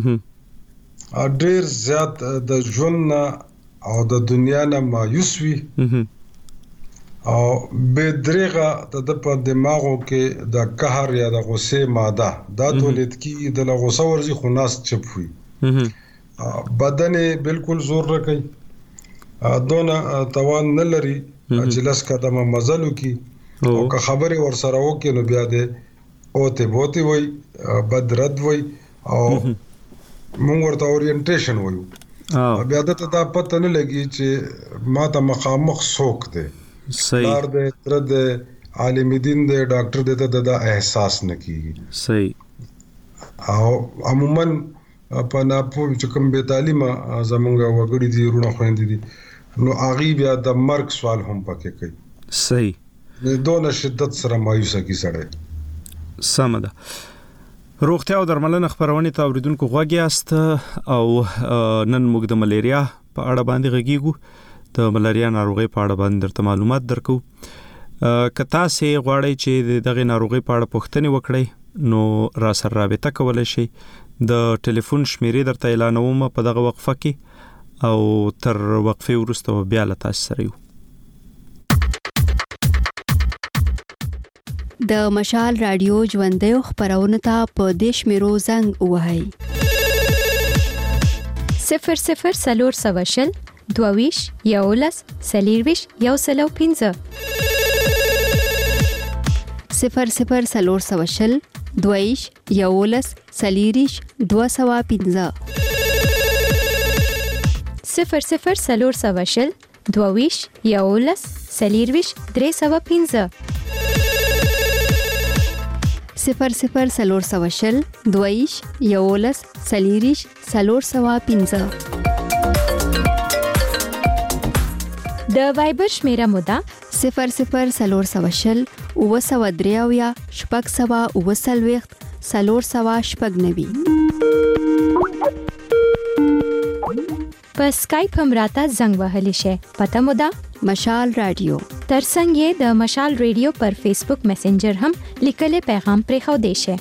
ډېر زیات د ژوند او د دنیا نه مایوس وي او به درېغه د په دماغو کې د قهر یا د غصې ماده دا تولید کی د غصه ورزي خناس چپ وي بدن بالکل زور راکړي دونه توان نه لري چې لاس قدمه مزلو کی او که خبره ور سره وکړي نو بیا دې اوته بوته وي بدرد وي او موږ ورته اورینټیشن وایو بیا ته دا پته نه لګي چې ما ته مخامخ څوک دی صحیح دې تر دې عالم دین دې ډاکټر دې ته دا احساس نه کیږي صحیح او عموما په ناپو چې کوم به تعلیم زمونږ وګړي دي رونه خويندې دي نو اغي بیا د مرګ سوال هم پکې کوي صحیح د دونه شدت سره مایوسه کی سړی سمده روغتیا او درملنه خبرونه ته اوریدونکو غوږی است او نن موږ د ملیریا په اړه باندې غږیږو د ملیریا ناروغي په اړه باندې درته معلومات درکو کته سي غواړی چې دغه ناروغي په اړه پوښتنه وکړئ نو را سره رابطه کولای شئ د ټلیفون شمیرې درته اعلانوم په دغه وقفه کې او تر وقفه وروسته بیا له تاسو سره یو د مشال رادیو ژوندۍ خبرونه ته په دیش میرو زنګ وهاي 00 22 یولس سلیرویش یو سلو 15 00 22 یولس سلیریش 215 00 22 یولس سلیرویش 315 00 22 یولس سلیریش 315 د وایبر شمیره مو ده 00 اوسودریاویا شپږ سوه اوسلويخت 490. په اسکایپ هم راته زنګ وهلی شي. پته مو ده مشال رادیو. ترڅنګ یې د مشال رادیو پر فیسبوک میسنجر هم لیکلي پیغام پرې خو دی شي.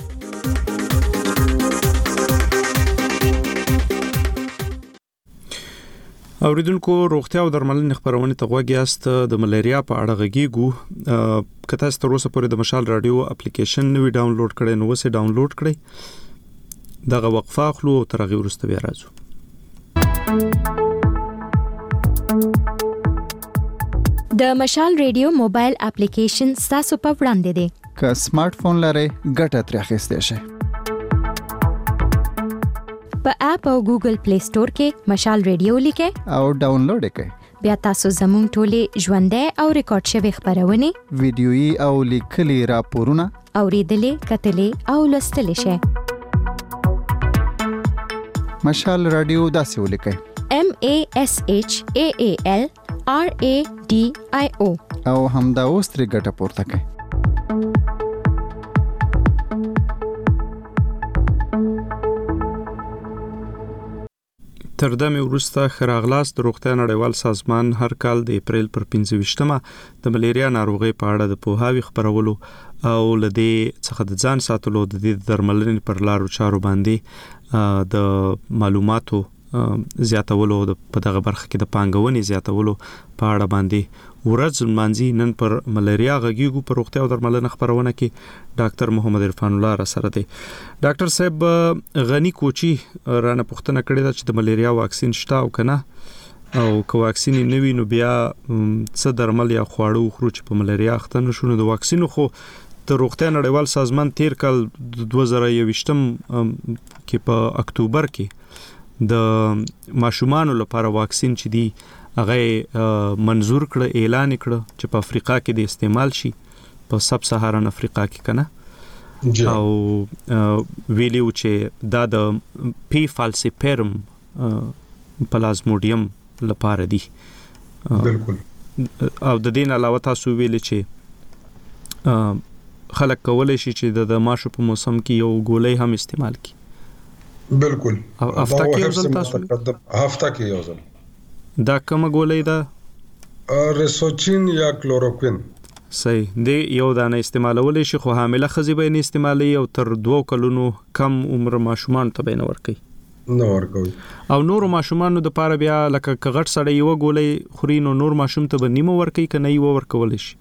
اوریدونکو روغتیا او درملنې خبرونه ته غوږ یاست. د ملیریا په اړه غږیږو. کته تاسو تر اوسه پورې د مشال رادیو اپلیکیشن نوی ډاونلوډ کړئ نو وسه ډاونلوډ کړئ. دغه وقفه خلو او ترغه ورسته بیا راځو. د مشال رادیو موبایل اپلیکیشن تاسو په وړاندې دی. که سمارټ فون لرئ ګټه ترې اخیستئ شئ. په اپ او ګوګل پلی سٹور کې مشال رادیو لیکئ او ډاونلوډ یې کړئ. بیا تاسو زموږ ټولې ژوندۍ او ریکارډ شوی خبرونه ویډیويي او لیکلي راپورونه اوریدلې کتلې او لوستلې شئ. مشال رادیو داسې ولیکئ MASHAALRADIO او همدا اوس ترې ګټه پورته کړئ. تر دمه وروسته خراغلاس د روغتیا نړیوال سازمان هر کال د اپریل پر 25مه د ملیریا ناروغي په اړه د پوهاوی خبرولو او لدې څخه د ځان ساتلو د درملنې پر لارو چارو باندې د معلوماتو زیاتولو په دغه برخه کې د پانګونې زیاتولو په اړه باندې ورځ مانځي. نن پر ملیریا غږیږو په روغتیا او درملنه خبرونه کې ډاکټر محمد عرفان الله را سره دی. ډاکټر صاحب غنی کوچی رانه پوښتنه کړې ده چې د ملیریا واکسین شته او کنه او که واکسین نه وي نو بیا څه درمل یا خواړه خورو چې په ملیریا اخته نشو. نو د واکسین خو د روغتیا نړیوال سازمان تیر کال 2021 کې په اکتوبر کې د ماشومانو لپاره واکسین چې دی هغه منظور کړ، اعلان کړ چې په افریقا کې د استعمال شي، په سب سهارن افریقا کې کنه او ویلیو چې دا د پی فالسیپرم پلازموډیم لپاره دی. بالکل. او د دین علاوه تاسو ویل چې خلک کولای شي چې د ماشو په موسم کې یو ګولۍ هم استعمال کړي. بالکل. هفته کې یو ځل تاسو هفته کې یو ځل دا کومه ګولۍ ده؟ ریسوچین یا کلوروکوین. صحیح دی. یو دانه استعمالولې شي خو حامله خزي به نه استعمالي او تر 2 کلونو کم عمر ماشومان ته به نه ورکي. او نور ماشومان د پاره بیا لکه کغټ سړی یو ګولۍ خوري نو نور ماشوم ته به نیمه ورکي کنه یو ورکول شي.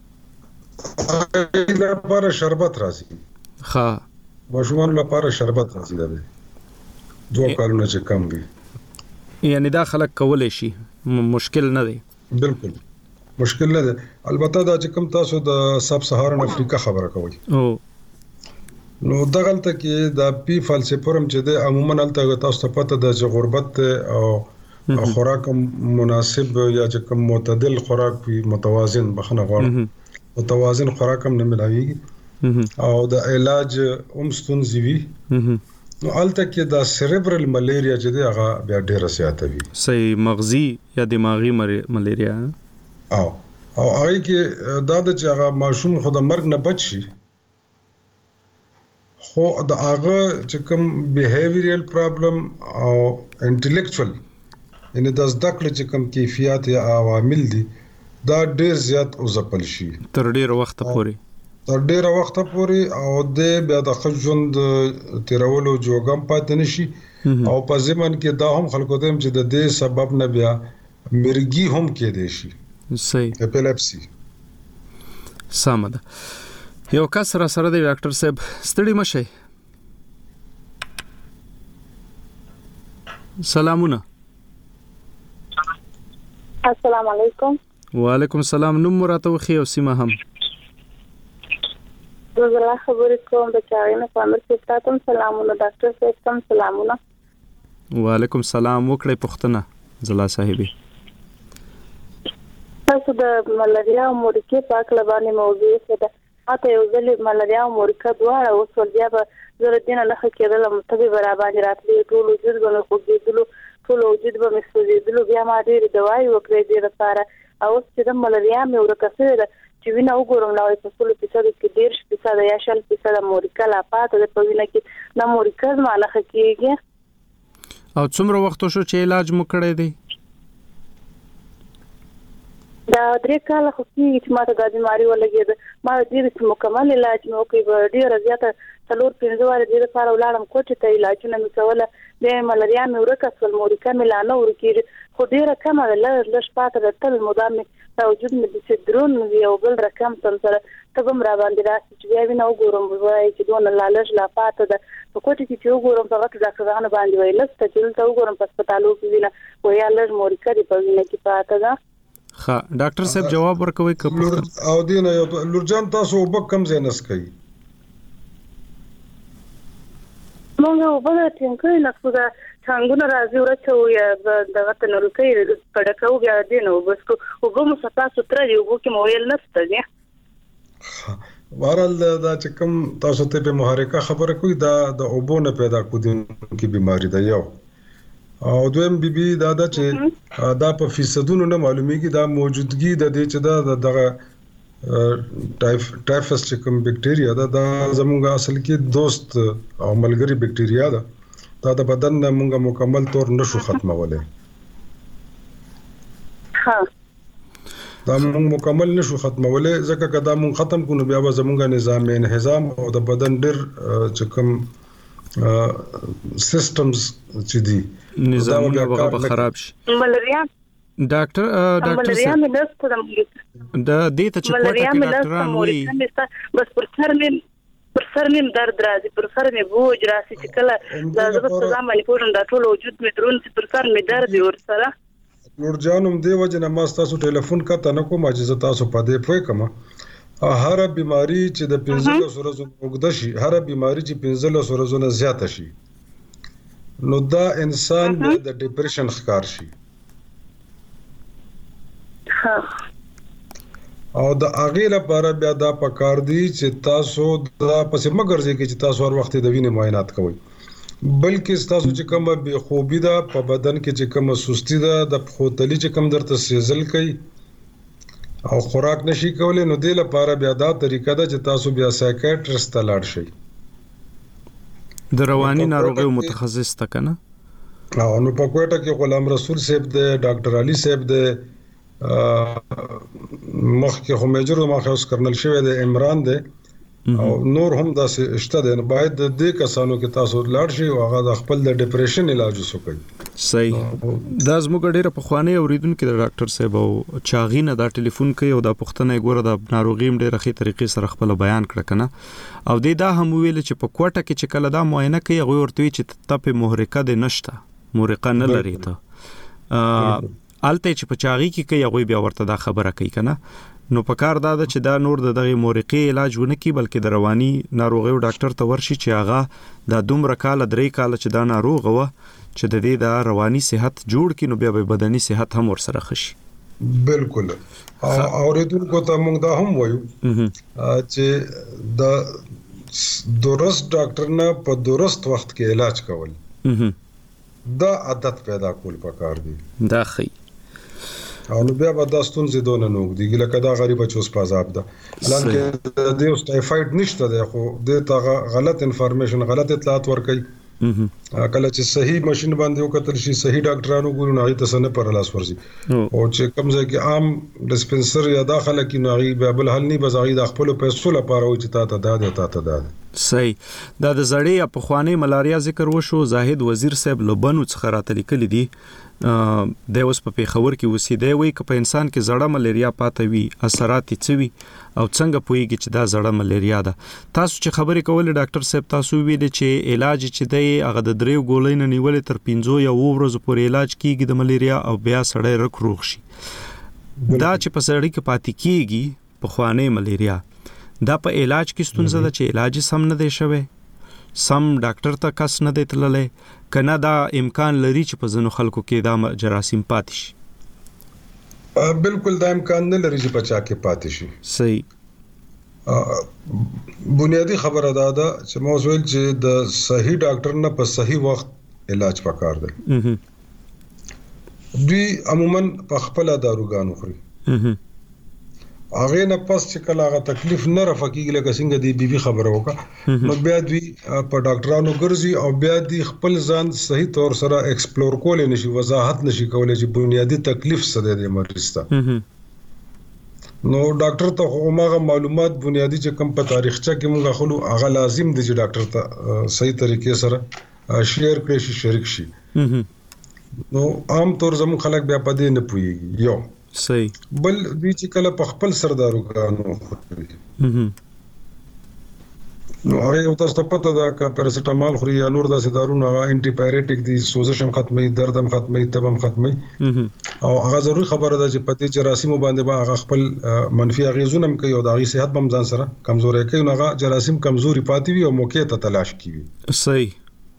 لپاره شربت راځي. ها ماشومان لپاره شربت راځي دا 2 کلونه چې کم وي. یعنی دا خلک کولای شي، مشکل نه دی. بالکل مشکل نه دی. البته دا چې کوم تاسو د سب سهارن افریقا خبره کوي او نو دغلته کې دا پی فالسیپرم چې د عموما الته تاسو ته پته ده چې غربت او خوراک مناسب یا چې کوم معتدل خوراک وي، متوازن بخنه غواړي، متوازن خوراک هم نه ملایي او د علاج ستونزې وي. نو الته کې دا سریبرل ملیریا چې دی هغه بیا ډیره زیاته وي. صحیح. مغزي یا دماغي ملیریا او هغه کې دا د چې هغه ماشوم خو د مرګ نه بچ شي خو د هغه چې کوم بیهیویرل پرابلم او انټلیکچوال یعنی د زده کړې چې کوم کیفیت یا عوامل دي دا ډیر زیات او ځپل شي تر ډیر وخت پورې او د بیا د خجوند تیرولو جوګم پاتې نشي او په ځمن کې دا هم خلکو دیم چې د دې سبب نه بیا مرګي هم کې دي شي. صحیح. اپیلیپسي. سمده. یو کس را سره دی ډاکټر صاحب، ستړي مشه. سلامونه. السلام علیکم. وعلیکم السلام. نوم راته وخی او سیمه هم. زه خبرې کوم د چاغینه پامر کې تاسو سلامونه ډاکټر صاحب. سلامونه. وعلیکم السلام. وکړې پښتنه زلا صاحبې. تاسو د ملاریا او مورکې په اړه باندې موضوع څه ده؟ اته یو ځل ملاریا او مورکه دواړه اوس ورځیا به زره دینه نه کېدل متبي برابر راتلي ټول وجود باندې خوګېدلو ټول وجود به مسوځېدلو بیا ما ډېر دوايي وکړې دې لپاره او چې د ملاریا مې ورکه سره چې وینه وګورم نو په 100% کې 10% یا 60% مورکا لا پاتې د پوینه کې د مورکا معنی حقیقي. او څومره وخت شو چې علاج مو کړی دی؟ دا 3 کال خو چې ما ته د بیماری ولګید ما دې مکمل علاج مو کوي ډیر زیاته 4-5 واره د لپاره ولاړم کوټه ته علاجونه مې کوله د ملاریا مې ورکه مورکا مې لا نه ورکیږي خو ډیره کمه لږ پاتې د تل مدام توجد مې د سدرون یو بل رقم تم سره تبم را باندې راځي چې بیا وینه وګورم وایي چې دون لالج لا پاتې د کوټه کې چې وګورم هغه ډاکټرانو باندې ویل چې چې وګورم په هسپتالو کې وینه وایي لږ مورکا دی په وینه کې پاتې ده. ها ډاکټر صاحب جواب ورکوي او دینه یو لورجان تاسو وب کم زینس کوي مونږ په دې ټینګې نه خو دا څنګه راځي ورته یا دغه تنور کوي پړکاو بیا دینه وبس کو وګمو ستا ستر دی وګ کې مویل نشته دی. بهرحال دا چې کوم تاسو ته په محرکه خبره کوي دا د اوبونه پیدا کوونکی بیماری ده یو او دویم بي دا چې دا په فیصدونو نه معلومیږي دا موجودګي د دې چې دا دغه ټایفس چې کوم بکټیریا دا زموږ اصل کې دوست او ملګری بکټیریا ده دا د بدن نه موږ مکمل طور نشو ختمولای. ها دا موږ مکمل نشو ختمولای ځکه که دا موږ ختم کونو بیا به زموږ نظام انهضام او د بدن ډېر چې کوم سیستمز چې دي نظامونه به خراب شي. ملاریا ډاکټر ملاریا مې نشته د ملاریا د دې ته چې کوټه کې ډاکټران وایي بس پر سر مې درد راځي پر سر مې بوج راځي چې کله دا زبر ځامن پورن دا ټول وجود مې درون پر سر مې درد ور سره نور جانم دی وجه نه ما تاسو ټلیفون کته نه کوم چې تاسو په دې پوي کما هر بیماری چې د 15 ورځې وګد شي هر بیماری چې 15 ورځې زیاته شي نو دا انسان د ډیپریشن ښکار شي او د اغه لپاره بیا دا پکار دی چې تاسو دا پسې مګرځي چې تاسو هر وخت د وینې معاینات کوئ بلکې تاسو چې کومه بے خوبی ده په بدن کې چې کومه سستی ده د خوتلی چې کوم درته سیزل کوي او خوراک نشي کولای نو د لپاره بیا دا طریقه ده چې تاسو بیا سایکیاټریست ته لاړ شئ د رواني ناروغیو متخصص ته کنه. نو په کوټه کې غلام رسول صاحب ده ډاکټر علي صاحب ده مخکې خو میجر مخه اوس کرنل شوی د عمران ده او نور هم داسې شته ده باید د دې کسانو کې تاسو لاړ شئ او هغه د خپل د ډیپریشن علاج وکړي. صحیح دا زموږ ډیره په خواني اوریدونکو د ډاکټر صاحب او چاغینه دا ټلیفون کوي او دا پښتنه ګوره د ناروغي ډیره ښه طریقې سره خپل بیان کړ کنه او دا هم ویل چې په کوټه کې چې کله دا معاینه کوي هغه ورته چې تپه محرکه ده نشته مورقه نه لري ته الته چې په چاغي کې کوي هغه بیا ورته دا خبره کوي کنه نو په کار دا چې دا نور دغه مورقي علاج ونه کی بلکې د رواني ناروغیو ډاکټر ته ورشي چې هغه د دومره کال 3 کال چې دا ناروغ و چې د دې د رواني صحت جوړ کینو بیا به بدني صحت هم ور سره خشي. بالکل اوریدونکو ته موږ دا هم وایو چې د درست ډاکټر نه په درست وخت کې علاج کول دا عادت پیدا کول پکار دي دا خي او نو بیا به دا ستونزې دونه نوګ دي لکه دا غریبه چوس پازاب ده لکه د اوس ټایفاید نشته ده خو د تا غلط انفارمیشن غلط اطلاعات ورکړي کله چې صحیح ماشين باندې وکتل شي صحیح ډاکټرانو ګورو نه ایت سن پر لاس ورسي او چې کوم ځای کې عام ډسپنسر یا داخله کې نه به بل حل نه بزغي د خپل پیسو لپاره و چې تا ته صحیح دا د زړې په خواني ملاریا ذکر وشو زاهد وزیر صاحب لبنو څخه راته لیکل دي د اوس په پیښور کې وسیده وي ک په انسان کې زړه ملاریا پاتې وي اثرات یې چوي او څنګه پويږي چې دا زړه ملاریا ده. تاسو چې خبرې کولې ډاکټر صاحب تاسو ویل چې علاج چې دی هغه د دریو ګولۍ نه نیولې تر 15 یا 20 ورځې پورې علاج کیږي د ملاریا او بیا سړی رک روغ شي. دا چې په سړی کې پاتې کیږي په خواني ملاریا دا په علاج کې ستونزه ده چې علاج سم نه دی شوی سم ډاکټر ته کس نه دی تللی کنه دا امکان لري چې په ځینو خلکو کې دا جراثیم پاتې شي. بالکل دا امکان نه لري چې بچا کې پاتې شي. صحیح بنیادی خبره ده چې موضوع چې د صحیح ډاکټر نه په صحیح وخت علاج پکار دی. دوی عموما په خپل داروګانو خوري هغه نه پس چې کله هغه تکلیف نه رفقېږي لکه څنګه دی بیبي خبره وکړه نو بیا دوی په ډاکټرانو ګرځي او بیا دی خپل ځان صحیح طور سره ایکسپلور کولای نشي وضاحت نشي کولای چې بنیادی تکلیف څه دی د مریض ته نو ډاکټر ته هغه معلومات بنیادی چې کوم په تاریخچه کې موږ خلو هغه لازم دي چې ډاکټر ته صحیح طریقې سره شیر کړي شي شریک شي نو عام طور زموږ خلک بیا په دې نه پوهیږي یو صحیح بل دوی چې کله په خپل سردارو کانو خوري نو هغه تاسو ته پته ده چې پیراسټامال خوري یا نور داسې دارونه انټي پایریټیک دي سوزش هم ختمي درد هم ختمي تب هم ختمي او هغه ضروري خبره ده چې پته جراثیم باندې به هغه خپل منفي اغیزونه هم کوي او د هغه صحت هم ځان سره کمزوري کوي نو هغه جراثیم کمزوري پاتې وي او موقع ته تلاش کوي صحیح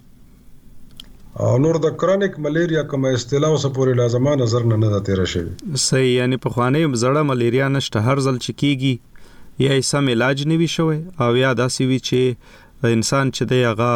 او نور د کرونیک ملیریا کوم اصطلاح اوس پورې لازمه نظر نه تیر شوی صحیح یعنی په خوانه زړه ملیریا نشته هر ځل چې کیږي یا سم علاج نیوي شوی او یا داسې وی چې انسان چې دی هغه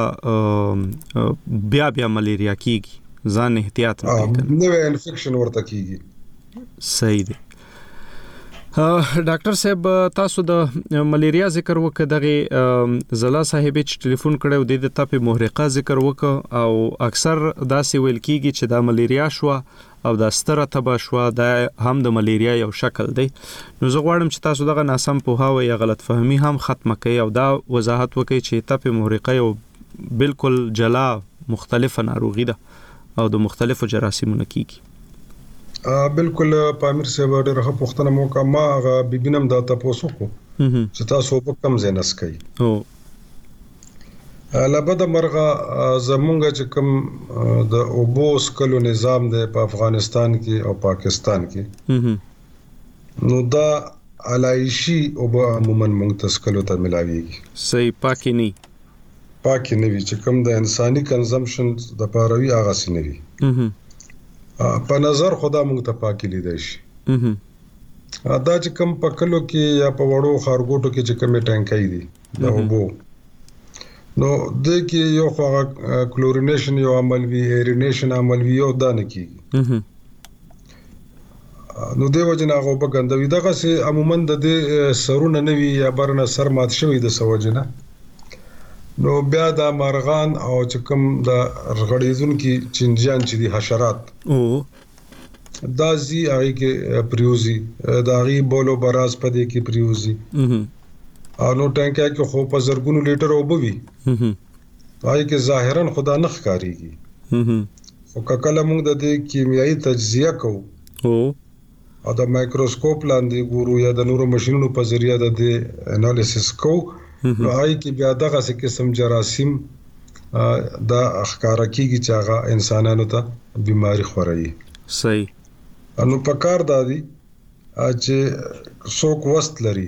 بیا ملیریا کیږي ځان احتیاط وکړي نو انفیکشن ورته کیږي صحیح دی ډاکټر صاحب تاسو د ملیریا ذکر وکړ دغه زلا صاحب چې ټلیفون کړو د تپې محرقه ذکر وکړ او اکثر داسې ویل کیږي چې دا ملیریا شو او دا ستره تبه شو دا هم د ملیریا یو شکل دی نو زه غواړم چې تاسو دغه ناسم پوهاوی یا غلط فهمي هم ختمه کړئ او دا وضاحت وکړئ چې تپې محرقه یو بالکل جلا مختلفه ناروغي ده او د مختلفو جراثیمونو کیږي بالکل پامیر صاحب ډېر ښه پوښتنه مو کوم ما هغه بيبینم دا تاسو کو چې تاسو په کم ځای نس کوي او لابد مرغه زمونږ چې کوم د اوبوس کلو نظام دی په افغانستان کې او پاکستان کې نو دا علایشي او عموما مونږ تسکلو ته ملاويږي صحیح پاکي نه وي چې کوم د انساني کنزمپشن د پاروي هغه سينوي په نظر خدا مونږ ته پاکي لیدای شي دا چې کوم په کلو کې یا په وړو خارګوټو کې چې کوم ټانکۍ دي دا وبو نو د کې یو خو کلورینیشن یو عمل وی ایرینیشن عمل وی یو دانه کیږي نو دیو جن هغه په ګندوي دغه سه عموما د سرونه نوي یا برنه سر مات شوی د سوجنه نو بیا د مرغان او چې کوم د رغړیدون کې چنجان چې دي حشرات او دا زی هغه کې پریوزي دا غي بولو براز پدې کې پریوزي نو ټانکه کې خو په زرګونو لیټر وبوي هغه کې ظاهرا خدا نخ کاریږي او کله موږ د دې کیمیاوي تجزیه کوو او د مایکروسکوپ لاندې ګورو یا د نورو ماشينونو په ذریعہ د دې انالیسس کوو نو هغه کې بیا دغه څه قسم جراثیم دا اخکار کیږي چې هغه انسانانو ته بیماری خورایي صحیح نو په کار دادی چې څوک وست لري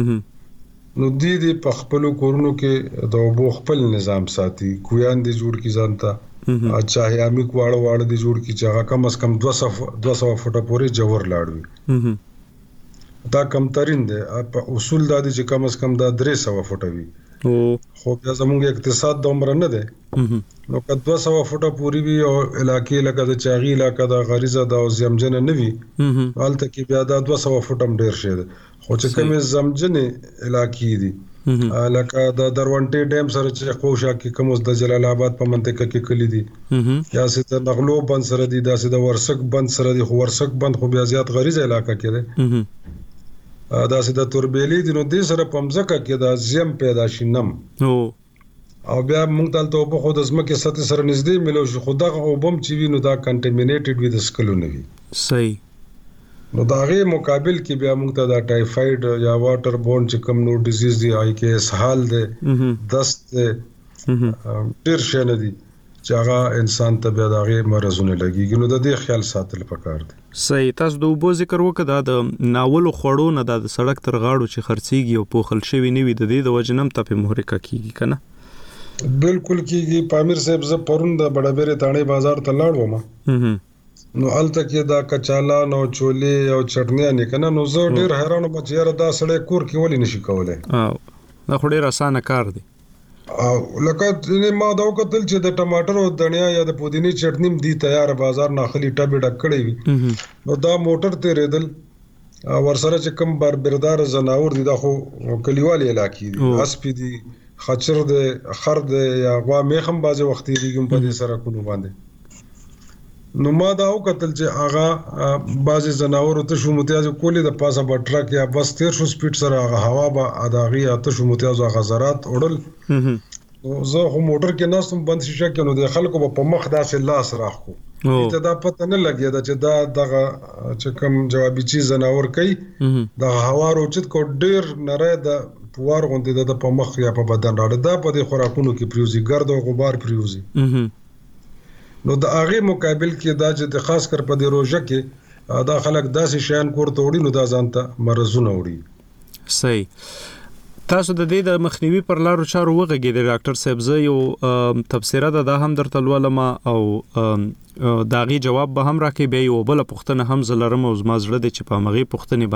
نو دې په خپل کورونو کې د وبو خپل نظام ساتي کویان دي جوړ کی ځانتا چاهي امي کوړ دي جوړ کی چې هغه کم از کم 200 فټه پورې جوړ لاړوي دا کم ترين دي په اصول د دې چې کم از کم دا 300 فټه وي خو بیا زموږ اقتصاد د عمر نه ده نو که 200 فټه پوری وي او علاقې لکه د چاغي علاقې د غریزه د زمجن نه وي حالت کې بیا دا 200 فټم ډیر شه خو چې کومه زمجن علاقې دي لکه د دروانټي ډیم سره چې خوشا کې کوم د جلال آباد په منطقه کې کلی دي یا سه د نغلو بند سره دي داسې د ورسک بند سره دي خو ورسک بند خو بیا زیات غریزه علاقې کې ده دا سه د توربېلې دي نو د سره پمځکه کې دا زم پیدا شینم او بیا موږ تلته په خود ازمکه سطح سره نږدې ملو شو خدغه او بم چې وینو دا کنټامینیټډ وي د سکلو نه وي صحیح نو دا غي مقابل کې بیا موږ ته دا ټایفاید یا واټر بورن چې کوم نو ډیزیز دی آی کې اسهال دی دست ډیر شنه دي چې هغه انسان ته بیا دا غي مرزونه لګيږي نو د دې خیال ساتل پکار دي صحیح تاسو د وبو ذکر وکړه د ناول خوړو نه د سړک تر غاړو چې خرڅيږي او پوخل شوی نیوي د دې د وجنم ته په محرکه کیږي کنه بالکل کیږي پامیر صاحب ز پرون د بڑابېره تاڼې بازار ته لاړم نو الته کې دا کچالا نو چولې او چټنیا نه کنه نو زه ډیر حیرانو بچیاره دا سړی کور کې ولې نشي کولای دا خو ډیر اسانه کار دی او لکه ما دا وکتل چې د ټماټر او دنیا یا د پودینی چټنیم دی تیار بازار نه خلی ټبې ډک کړی وي نو دا موټر ته ریدل ورسره چې کوم بربردار زناور دي دا خو کلیوالي علاقې دي اسپې دي خچر دي خر دي یا غوا میخم بازه وخت دي کوم په دې سره کو باندې نو ما دا وکتل چې هغه بعضی زناور ته شو متیاز کولې د پاسه په ټرک یا بس 1300 سپیډ سره هغه هوا به اداغي ته شو متیاز هغه زرات اورل زه هم موټر کې ناستم بند شیشه کې نو د خلکو په مخ داسې لاس راخو ته دا پته نه لګي دا چې دا دغه چې کوم جوابي چیز زناور کوي د هوا روچت کو ډیر نره د پوار غونډه د په مخ یا په بدن راړه دا په خوراکونو کې پریوزي ګرد او غبار پریوزي نو د هغه مقابل کې دا چې خاص کر په دې روزه کې دا خلک داسې شیان کوړته وړي نو دا ځانته مرزونه وړي صحیح تاسو د دې د مخنیوي پر لارو چارو وغږیږئ د ډاکټر صاحب زه یو تفسیره ده هم درته لولم او داغي جواب به هم راکې به یو بل پښتنه هم زلرم او زما زړه د چې په مغي پښتنې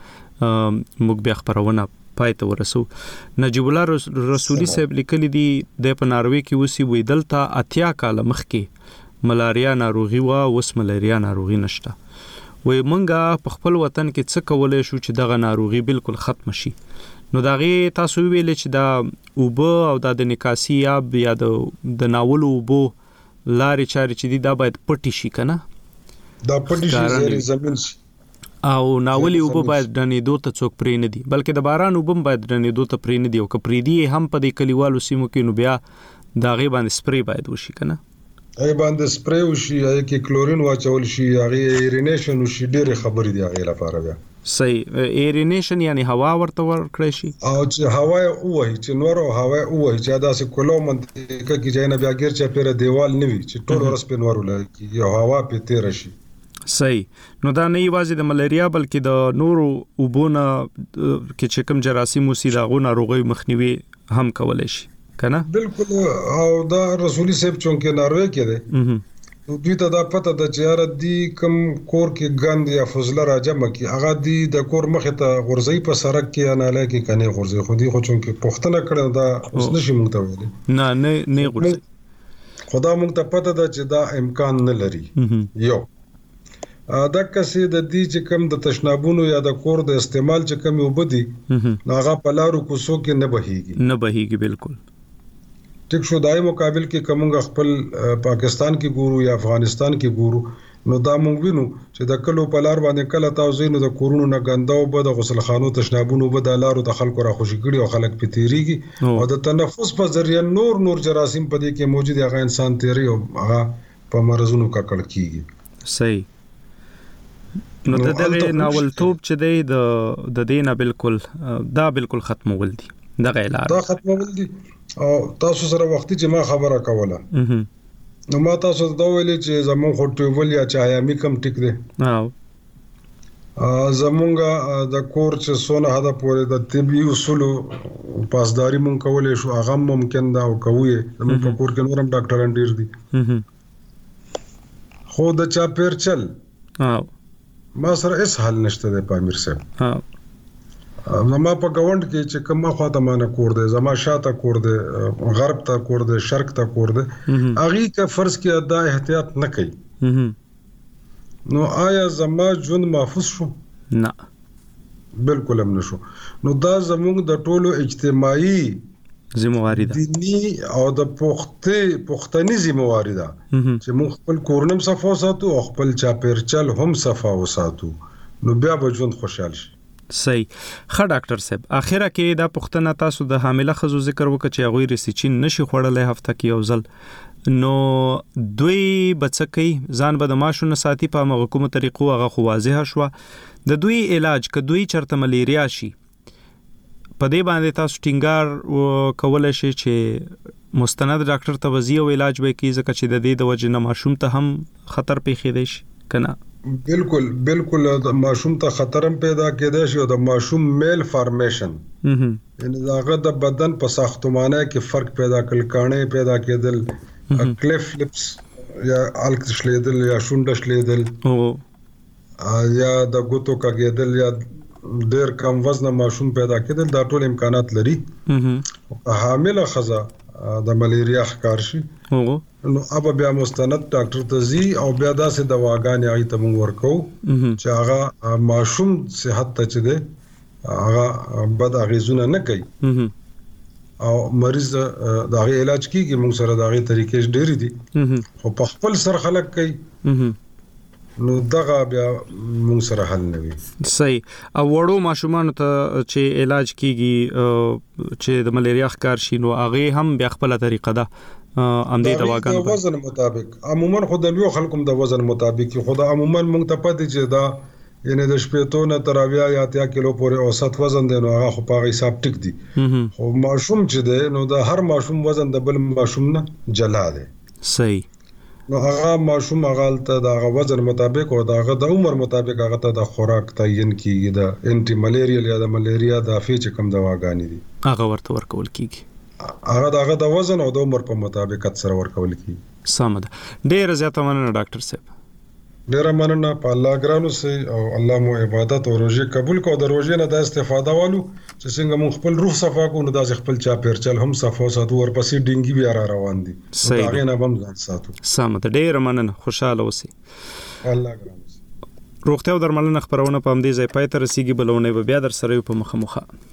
باندې موږ بیا خبرونه پایته ورسو نجیب الله رسولي صاحب لیکلي دي د پناروي کې وسی وې دلته اتیا کال مخکې ملاریا ناروغي وا وس ملاریا ناروغي نشته وې مونږه په خپل وطن کې څه کولای شو چې دغه ناروغي بالکل ختم شي نو داغي تاسو ویل چې دا اوبه او د نکاسي یا د ناول اوبو لارې چارې چې دي دا باید پټي شي کنه دا پټي شي زمين شي او ناولي اوبه باید درنې ته څوک پرې نه دي بلکې د باران اوبه باید درنې ته پرې نه دي او کپرې دي هم په دې کلیوالو سیمو کې نو بیا داغي باندې سپری باید وشي کنه ای باندې سپری وشي ای کې کلورین واچول شي هغه ایرینیشن وشي ډېر خبرې دی هغه لپاره بیا صحیح ایرینیشن یعنی هوا ورته ورکړی شي او چې هوا وای چې نور هوا وای چې دا سه کولو منطقه کې ځای نه بیا ګر چې پیره دیوال نوي چې ټول ورس په نور ولای یو هوا په تیر شي صحیح نو دا نه یوازې د ملاریا بلکې د نورو وبونه کې چې کوم جراثیم وسیداغو ناروغي مخنیوي هم کولای شي کنه بالکل او دا رسولي صاحب چونکه ناروغي کې ده دوی ته دا پته د چیار دی کم کور کې غند یا فضله راجمه کې هغه دی د کور مخه ته غرزي په سرک کې نه لکه کني غرزي خو دی خو چونکه پښتنه کړه دا اوس نشي مونږ ته ویل نه غرزي خدا مونږ ته پته ده چې دا امکان نه لري یو دا کسي د دې چې کم د تشنابونو یا د کور د استعمال چې کم وبدي هغه په لارو کوسو کې نه بهيږي بالکل ټیک شو دای مقابل کې کومه خپل پاکستان کې ګورو یا افغانستان کې ګورو نو دا مونږ وینو چې د کلو په لار باندې کله تاسو نو د کورونو نه غنداو به د غسل خانو تشنابونو به د لارو د خلکو را خوشی کړي او خلک په تیریږي او د تنفس په ذریعہ نور جراثیم په دې کې موجود هغه انسان تیری او هغه په مرزونو ککړ کیږي صحیح نو د دې ناولتوب چې د دې نه بالکل ختمول دي دغه علاج دا ختمول دي او تاسو سره وختي چې ما خبره کوله نو ما تاسو دا ویلې چې زمون خو ټیوبل یا چایامي کم ټیک دی زمونږه د کور چې سونه هدا پورې د طبي اصول پاسداري مونږ کولې شو هغه ممکن دا او کوی زمون په کور کې نورم ډاکټران ډیر دي خو د چا پیر چل ما سره اس حل نشته د پامیر صاحب زما په گاوند کې چې کومه خواته مانه کور دی زما شاته کور دی غرب ته کور دی شرق ته کور دی اغي کا فرض کې ادا احتیاط نه کوي نو آیا زما ژوند محفوظ شو نه بالکل هم نشو نو دا زموږ د ټولو اجتماعي ذمہواری ده دینی او د پښتني ذمہواری ده چې موږ خپل کورنم صفا وساتو او خپل چاپیرچل هم صفا وساتو نو بیا به ژوند خوشحال شي صحیح ښه ډاکټر صاحب اخره کې دا پښتنه تاسو د حامله خزو ذکر وکړ چې هغه ریسچین نشي خوړلې هفته کې یو ځل نو دوی بچکی ځان به د ماشونه ساتي په مغه کومه طریقو هغه خو واضح شو د دوی علاج ک دوی چرته ملیریا شي په دې باندې تاسو ټینګار کولای شي چې مستند ډاکټر ته وزي او علاج به کی ځکه چې د دې د وجه نه ماشوم ته هم خطر پیښې دی شي کنه بالکل د ماشوم ته خطرم پیدا کېدای شي او د ماشوم میل فارمیشن یعنی داغه د بدن په ساختمانه کې فرق پیدا کړل کانه پیدا کېدل کلیف لپس یا الک شلیدل یا شونډ شلیدل یا د ګوتو کېدل یا ډېر کم وزن ماشوم پیدا کېدل دا ټول امکانات لري حامله خزه د ملیریا ښکار شي نو اب بیا مستند ډاکټر ته ځي او بیا داسې دواګانې هغه ته موږ ورکو چې هغه ماشوم صحت ته چي دي هغه بد اغیزونه نه کوي او مریض دا غي علاج کیږي موږ سره دا غي طریقې ډېری دي خو په خپل سر خلک کوي نو دغه بیا موږ سره حل نه وي. صحیح. او وړو ماشومان ته چې علاج کیږي چې د ملیریا ښکار شي نو هغه هم بیا خپل طریقه ده ام دې دواګان د وزن مطابق عموما خو د لوی خلکو د وزن مطابق خو دا عموما موږ ته پاتې چې دا یعنی د شپېتو نه تر 20 یا 30 کیلو پورې اوسط وزن دی نو هغه خو په حساب ټیک دی خو ماشوم چې دی نو د هر ماشوم وزن د بل ماشوم نه جلا دی. صحیح. نو هغه ماشوم هغه ته د وزن مطابق او د عمر مطابق هغه ته د خوراک تعین کیږي د انټي ملیریال یا د ملیریا د فیچ کم دواګانې دي هغه ورته ورکول کیږي هغه د وزن او د عمر په مطابقت سره ورکول کیږي. سم ده. ډیر زیاته مننه ډاکټر صاحب. ډیر مننه په الله ګرانو سي او الله مو عبادت او روزه قبول کو د روزه نه د استفاده والو چې څنګه مون خپل روح صفا کو نو د خپل چا پیرچل هم صفا ساتو ور پسې ډینګي بیا را روان دي دا غي نه بم ځان ساتو. سم ده. ډیر مننه خوشاله اوسئ. الله ګرانو. روغتیا او درملنه خبرونه په همدې ځای پای ته رسیدي بلونه بیا در سره په مخه